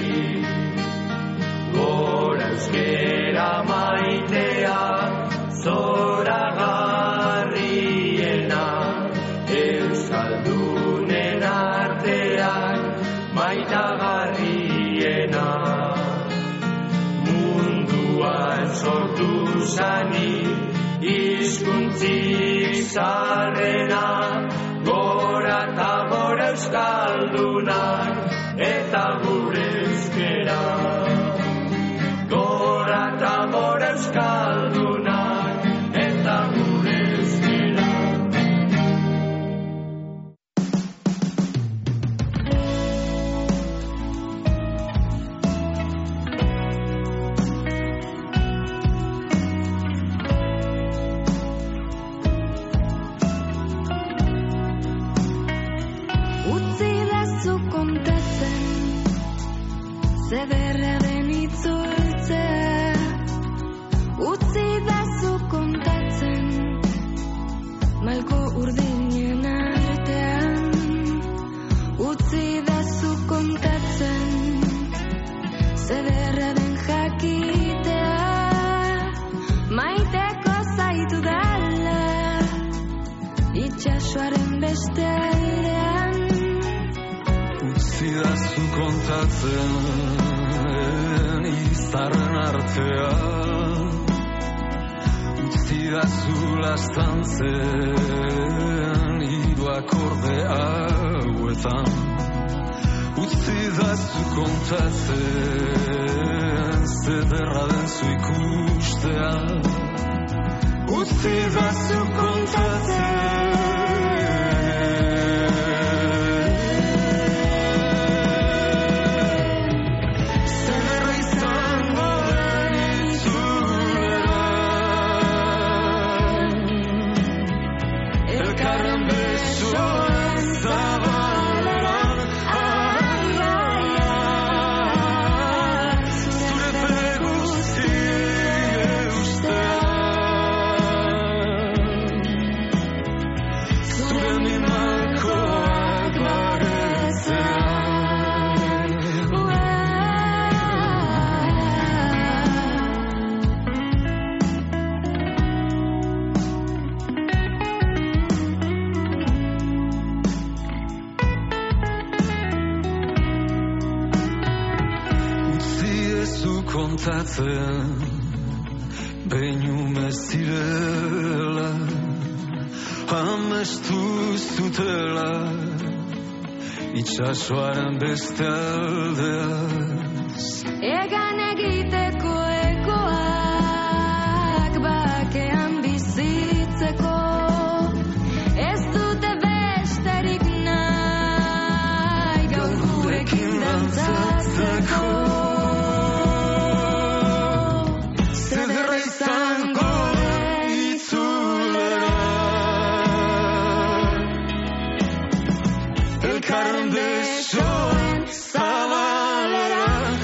Gora euskera maitea, zoragarriena, euskaldunen artean maitagarriena. Munduan sortu zani hizkuntzik zarrena, gora eta gora euskaldunak eta gure euskera. Gora eta gora euskaldunak eta gure euskera. Utzi dazu kontatzen, zederra den itzultzea. Utzi dazu kontatzen, malko urdinen artean. Utzi dazu kontatzen, zederra den jakitea. Maiteko zaitu dala, itxasoaren beste aldean. Utzi dazu kontatzen izarren artean, utzi dazu lastantzen hiru akorde hauetan. Utzi dazu kontatzen zederra den zu ikustea. Utzi dazu kontatzen kontatzen behin ume zirela amestu zutela itxasoaren beste aldeaz Egan egiteko ekoak bakean bizitzeko ez dute besterik nahi gaur gurekin dantzatzeko Zederra izango itzulera elkarren besoen zabalera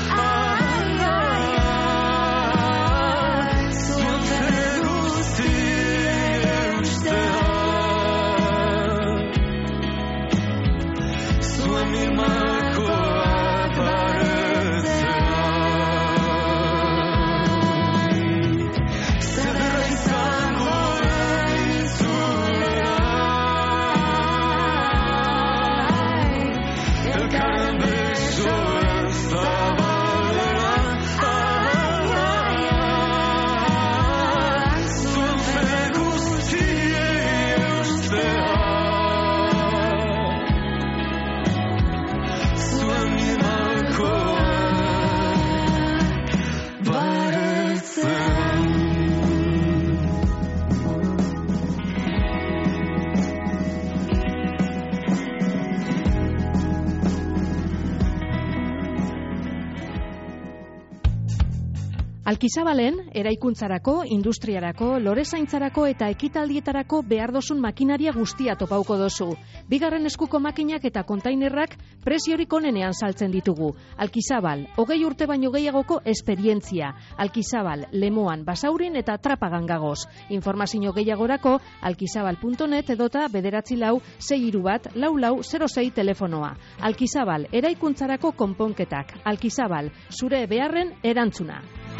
Alkizabalen, eraikuntzarako, industriarako, lorezaintzarako eta ekitaldietarako behar dozun makinaria guztia topauko dozu. Bigarren eskuko makinak eta kontainerrak preziorik onenean saltzen ditugu. Alkizabal, hogei urte baino gehiagoko esperientzia. Alkizabal, Lemoan, Basaurin eta Trapagan gagoz. Informazio gehiagorako alkizabal puntu net edota bederatzi lau, sei hiru bat, lau lau, zero sei telefonoa. Alkizabal, eraikuntzarako konponketak. Alkizabal, zure beharren erantzuna.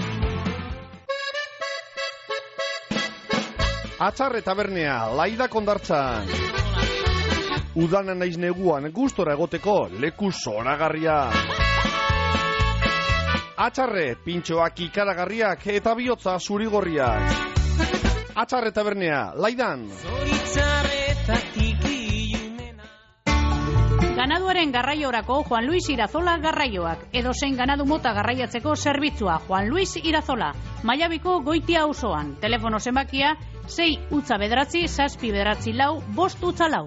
Atzarre tabernea, laida kondartzan. Udana naiz neguan gustora egoteko leku zoragarria. Atzarre, pintxoak ikaragarriak eta bihotza zurigorriak. Atzarre tabernea, laidan. Ganaduaren garraiorako Juan Luis Irazola garraioak. Edozein ganadu mota garraiatzeko zerbitzua Juan Luis Irazola. Maiabiko Goitia auzoan. Telefono zenbakia sei utza bederatzi, zazpi bederatzi lau, bost utza lau.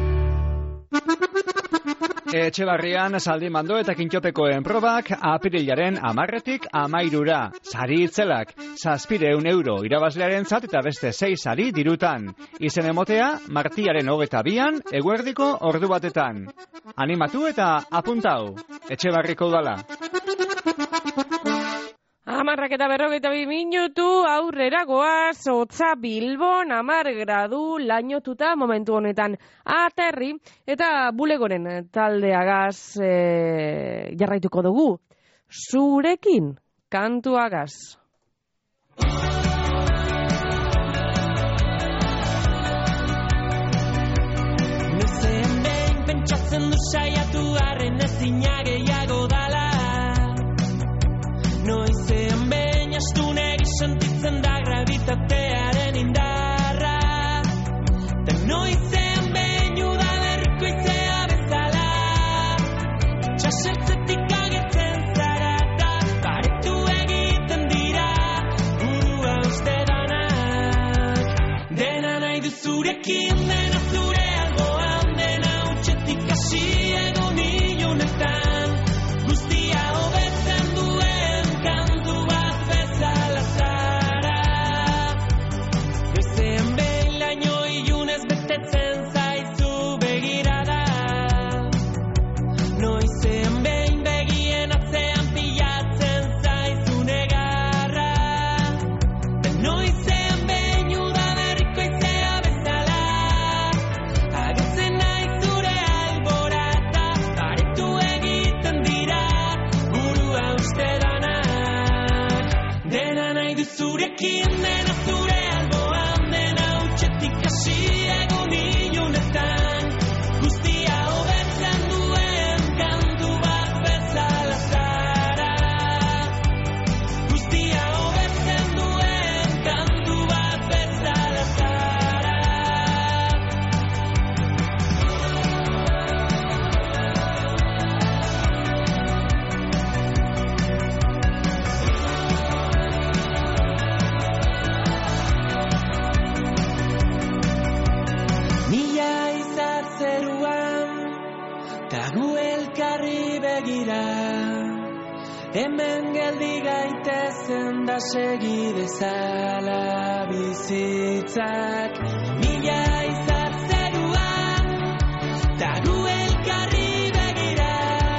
Etxebarrian zaldi mando eta kintxopekoen probak apirilaren amarretik amairura. Sari itzelak, zazpireun euro irabazlearen zat eta beste sei sari dirutan. Izen emotea, martiaren hogeta bian, eguerdiko ordu batetan. Animatu eta apuntau. Etxebarriko udala. Amarrak eta berrogeita bi minutu aurrera goaz, hotza Bilbon, amar gradu lainotuta momentu honetan aterri, eta bulegoren taldeagaz e, jarraituko dugu. Zurekin, kantuagaz. Noizean behin pentsatzen du saiatu arren ezina gehiago dala. Noizean behin astunegi sentitzen da gravitatearen indarra. Ta noizean behin udalerriko izea bezala. Txasertzetik agertzen zara eta paretu egiten dira burua uste danak. Dena nahi du zurekin, dena zure alboan, dena utxetik hasi egon ilunetan. Guztia hobetzen duen kantu bat bezala zara. Goizean behin laino ilunez betetzen zaizu begirada. Noizean behin begien atzean pilatzen zaizu negarra. Ta noizean behin udaberriko izea bezala agertzen naiz zure alborat. ta gu elkarri begira. Hemen geldi gaitezen da segi dezala bizitzak. Mila izar zeruan, ta gu elkarri begira.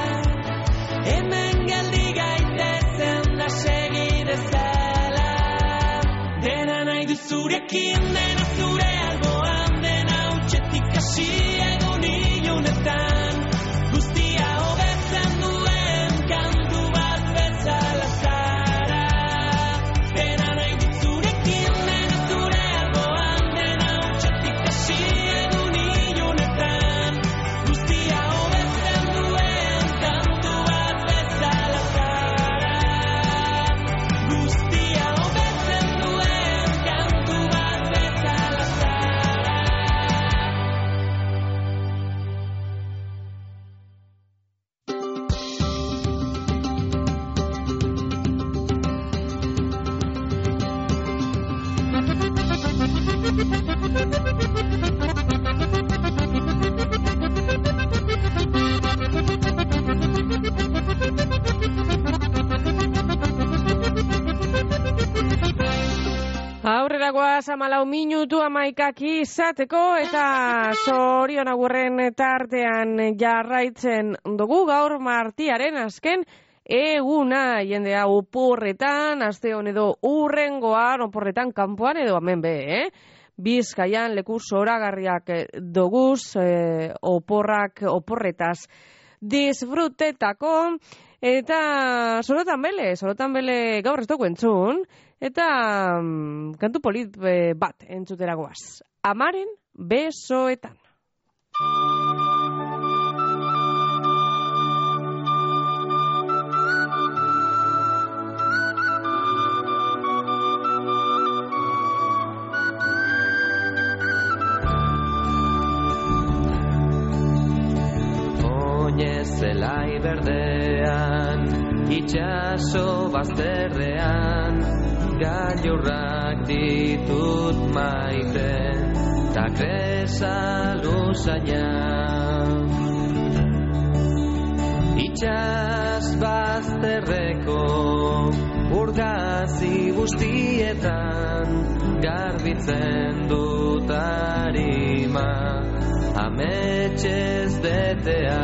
Hemen geldi gaitezen da segi dezala. Dena nahi duzurekin, dena zure alboan, dena utxetik hasi egun ilunetan. Guztia hobetzen duen kantu bat bezala zara. Dena nahi duzurekin, dena zure alboan, dena utxetik hasi egun ilunetan. Guztia hobetzen duen kantu bat bezala zara. Guztia hobetzen duen kantu bat bezala zara. Aurrera goaz amalau minutu amaikak izateko eta zorion agurren tartean jarraitzen dugu gaur martiaren azken eguna jendea oporretan, aste honedo urrengoan, oporretan kanpoan edo hemen be, eh? Bizkaian leku zoragarriak doguz, eh, oporrak, oporretaz disfrutetako, eta sorotan bele, sorotan bele gaur ez dugu entzun, eta mm, kantu polit eh, bat entzuteragoaz. Amaren besoetan. Zelai berdean, itxaso bazterrean, gailurrak ditut maite, ta kresa luzaina. Itxas bazterreko urgazi guztietan, garbitzen dut arima, ametxez betea.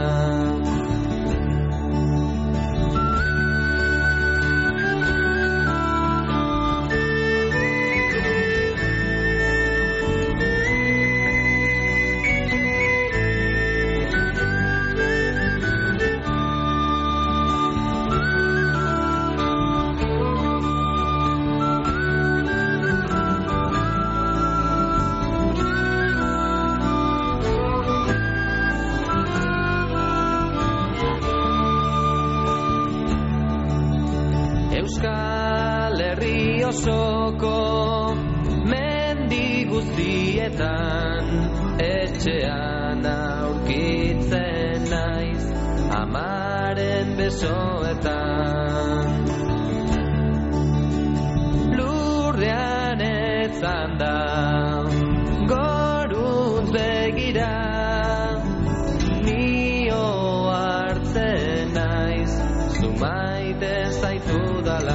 Euskal Herri osoko mendi guztietan etxean aurkitzen naiz amaren besoetan. Lurrean etzan da goruntz begira, nio hartzen naiz zumaite zaitu dala.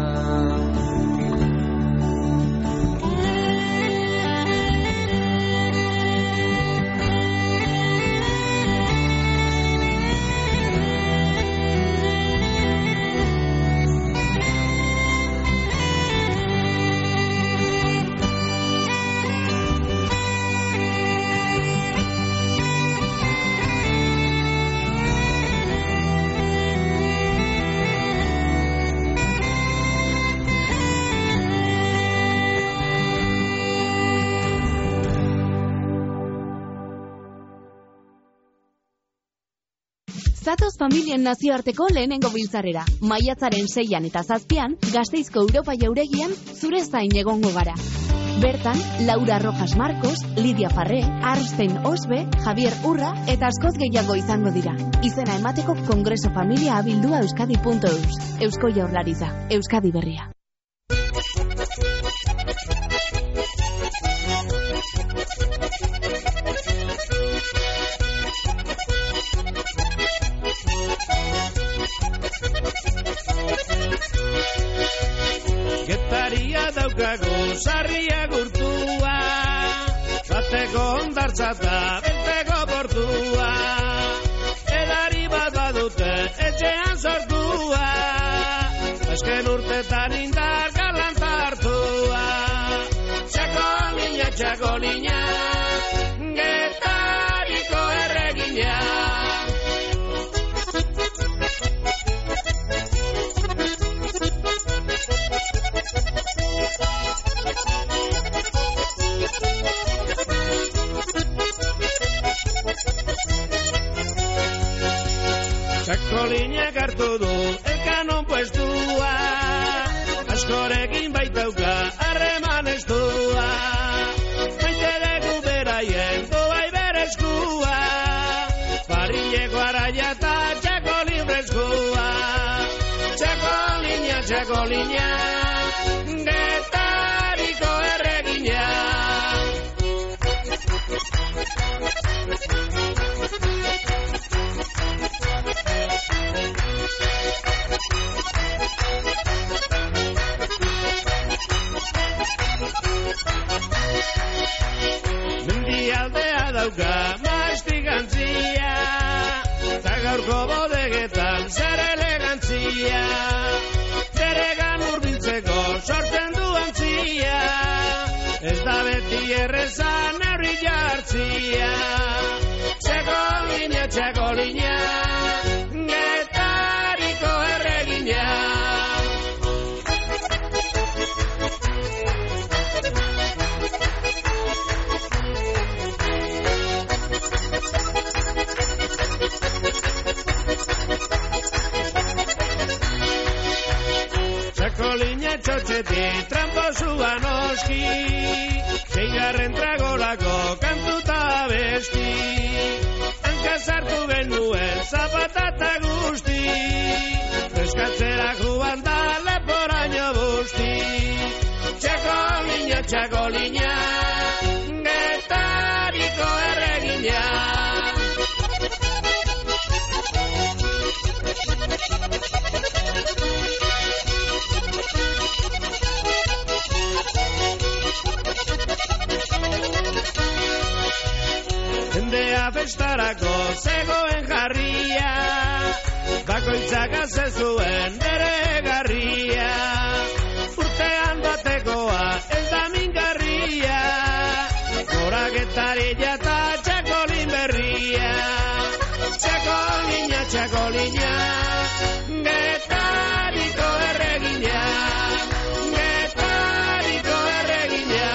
Zatoz familien nazioarteko lehenengo biltzarrera. Maiatzaren seian eta zazpian, Gasteizko Europa Jauregian zure zain egongo gara. Bertan, Laura Rojas Marcos, Lidia Farré, Arsten Osbe, Javier Urra eta askoz gehiago izango dira. Izena emateko Kongreso Familia abildua euskadi puntu eus. Eusko Jaurlaritza, Euskadi Berria. sarria gurtua, bateko ondartzata, belteko portua, edari bat badute etxean sortua, azken urtetan indar galanta hartua, txakolina, txakolina, Getariko erregina. Txakolinak hartu du elkanon puestua, askorekin baitauka harreman estua, maite dugu beraien doai bereskua, parileko araia eta txakolin freskua, txakolina, txakolina, Getariko erregina. Mendialdea dauka mastigantzia, eta gaurko bodegetan zer elegantzia, beregan hurbiltzeko sortzen du antzia, ez da beti errezan neurri jartzia, txakolina, txakolina, Getariko erregina. Txakolina txotxetik tramposua noski, seigarren tragolako kantuta besti, hankazartu genuen zapatata guzti, eskatzera juan da leporaino busti, txakolina, txakolina, Getariko erregina. Jendea festarako zegoen jarria, bakoitzak azezuen bere garria, urtean batekoa ez da mingarria, goraketarilla eta txakolin berria, txakolina, txakolina, Getariko erregina, Getariko erregina.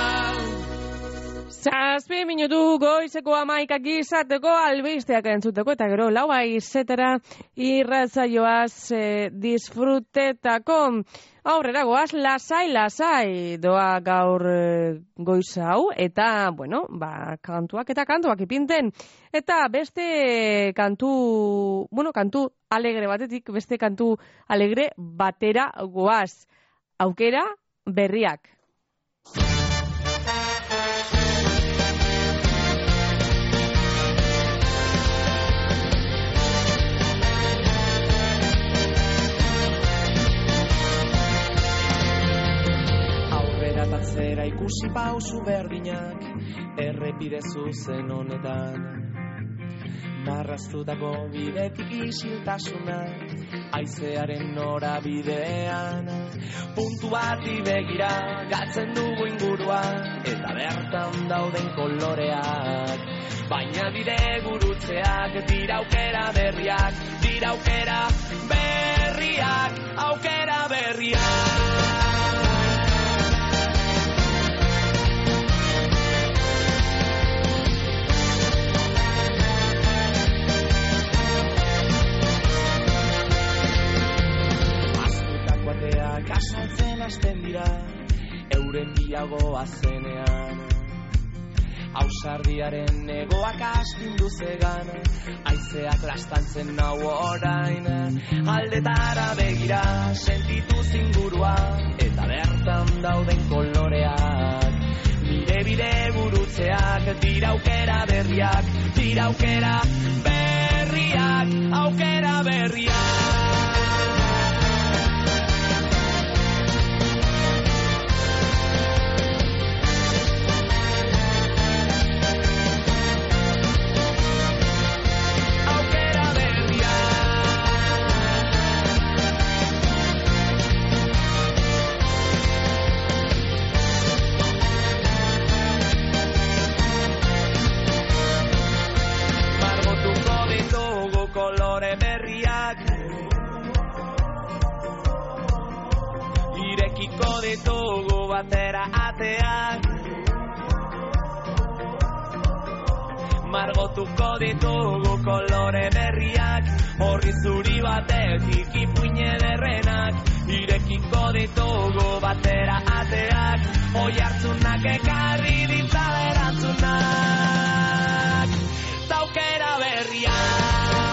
Zazpi minutu goizeko amaikak izateko albisteak entzuteko eta gero laua izetera irratzaioaz eh, disfrutetako. Aurrera goaz, lasai, lasai doa gaur eh, goiz hau eta, bueno, ba, kantuak eta kantuak ipinten. Eta beste kantu, bueno, kantu alegre batetik, beste kantu alegre batera goaz. Aukera berriak. Zera ikusi pausu berdinak errepide zuzen honetan, marraztutako bidetik isiltasuna haizearen norabidean, puntu bati begira gatzen dugu ingurua eta bertan dauden koloreak, baina bide gurutzeak dira aukera berriak, dira aukera berriak, aukera berriak. Kasaltzen hasten dira, euren biagoa zenean, ausardiaren egoak astindu zegan, haizeak lastantzen nau orain, aldetara begira sentitu zingurua eta bertan dauden koloreak, nire bide gurutzeak dira aukera berriak, dira aukera berriak, aukera berriak. kolore berriak, irekiko ditugu batera ateak, margotuko ditugu kolore berriak, horri zuri batetik ipuine derrenak, irekiko ditugu batera ateak, oi hartzunak ekarri ditzala erantzunak, taukera berriak.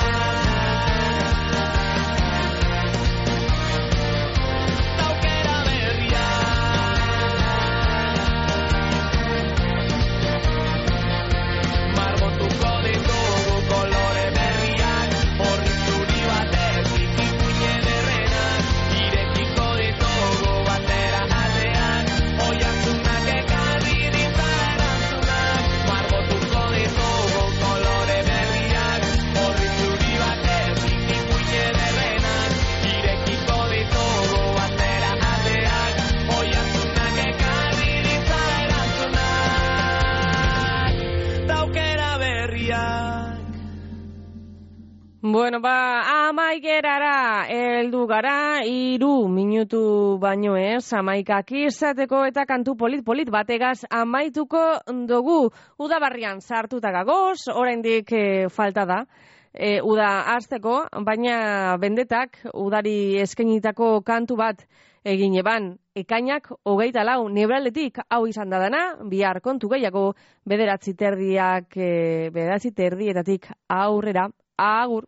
Bueno, ba, amaikerara heldu gara, hiru minutu baino ez, amaikak izateko eta kantu polit-polit bategaz amaituko dugu. Udabarrian sartuta gagoz, oraindik e, falta da, e, uda hasteko, baina bendetak udari eskainitako kantu bat egin eban. Ekainak hogeita lau nebraletik hau izan da dana, bihar kontu gehiago bederatzi terdiak, e, bederatzi terdietatik aurrera. Agur.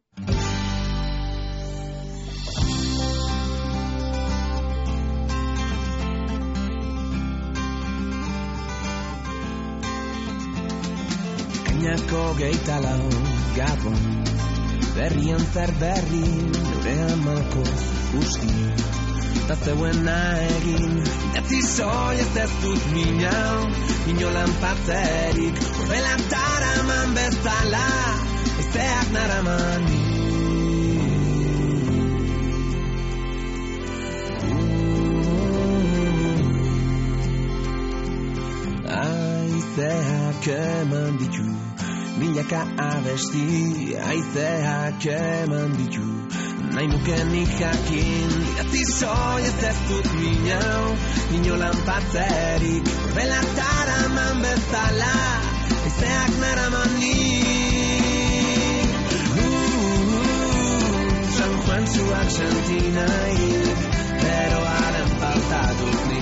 Kainako geita lau gabon, berrian zer berri, nure amalko usti, ta zeuena egin, idatzi soi ez ez dut minau, inolan patzerik, horrela taraman bezala, Ezeak naramani. Aizeak eman ditu, milaka abesti, aizeak eman ditu, nahi nuken ikakin, idatzi soi ez ez dut minau, inolan patzerik, horrela taraman bezala, aizeak naramani. Zuak senti nahi, pero haren falta dut ni.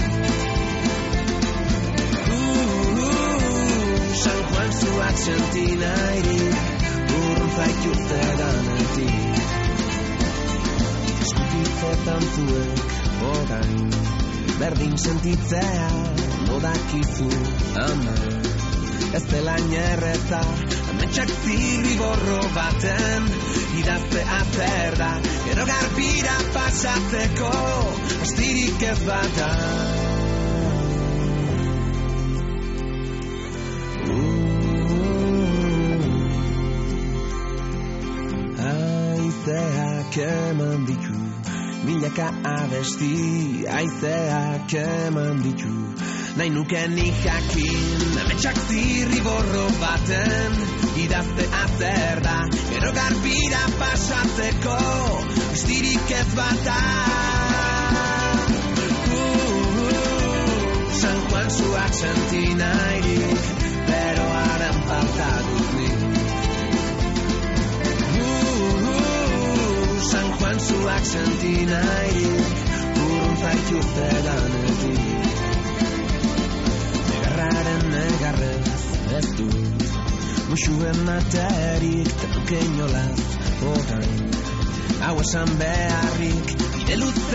Uh, uh, San Juan zuak senti nahi, urrun zaituzte danetik. Eskutitzetan zuek orain, berdin sentitzea, modakizu ama. Ez dela inerreza, ametsak zirriborro baten, idazte azer da, gero garbira pasatzeko, astirik ez bata. Uh, aizeak eman ditu, milaka abesti, aizeak eman ditu, nahi nuken ikakin, ametsak zirriborro baten, idazte azer da, gero garbira pasatzeko, astirik ez bata. Uh, uh, San Juan zuak senti nahirik, pero haren falta dut ni. Uh, uh, San Juan zuak senti nahirik, urrun zaituzte danetik. Negarraren negarrez ez dut, muxuen materik tetuke inolaz orain, hau esan beharrik, bide luze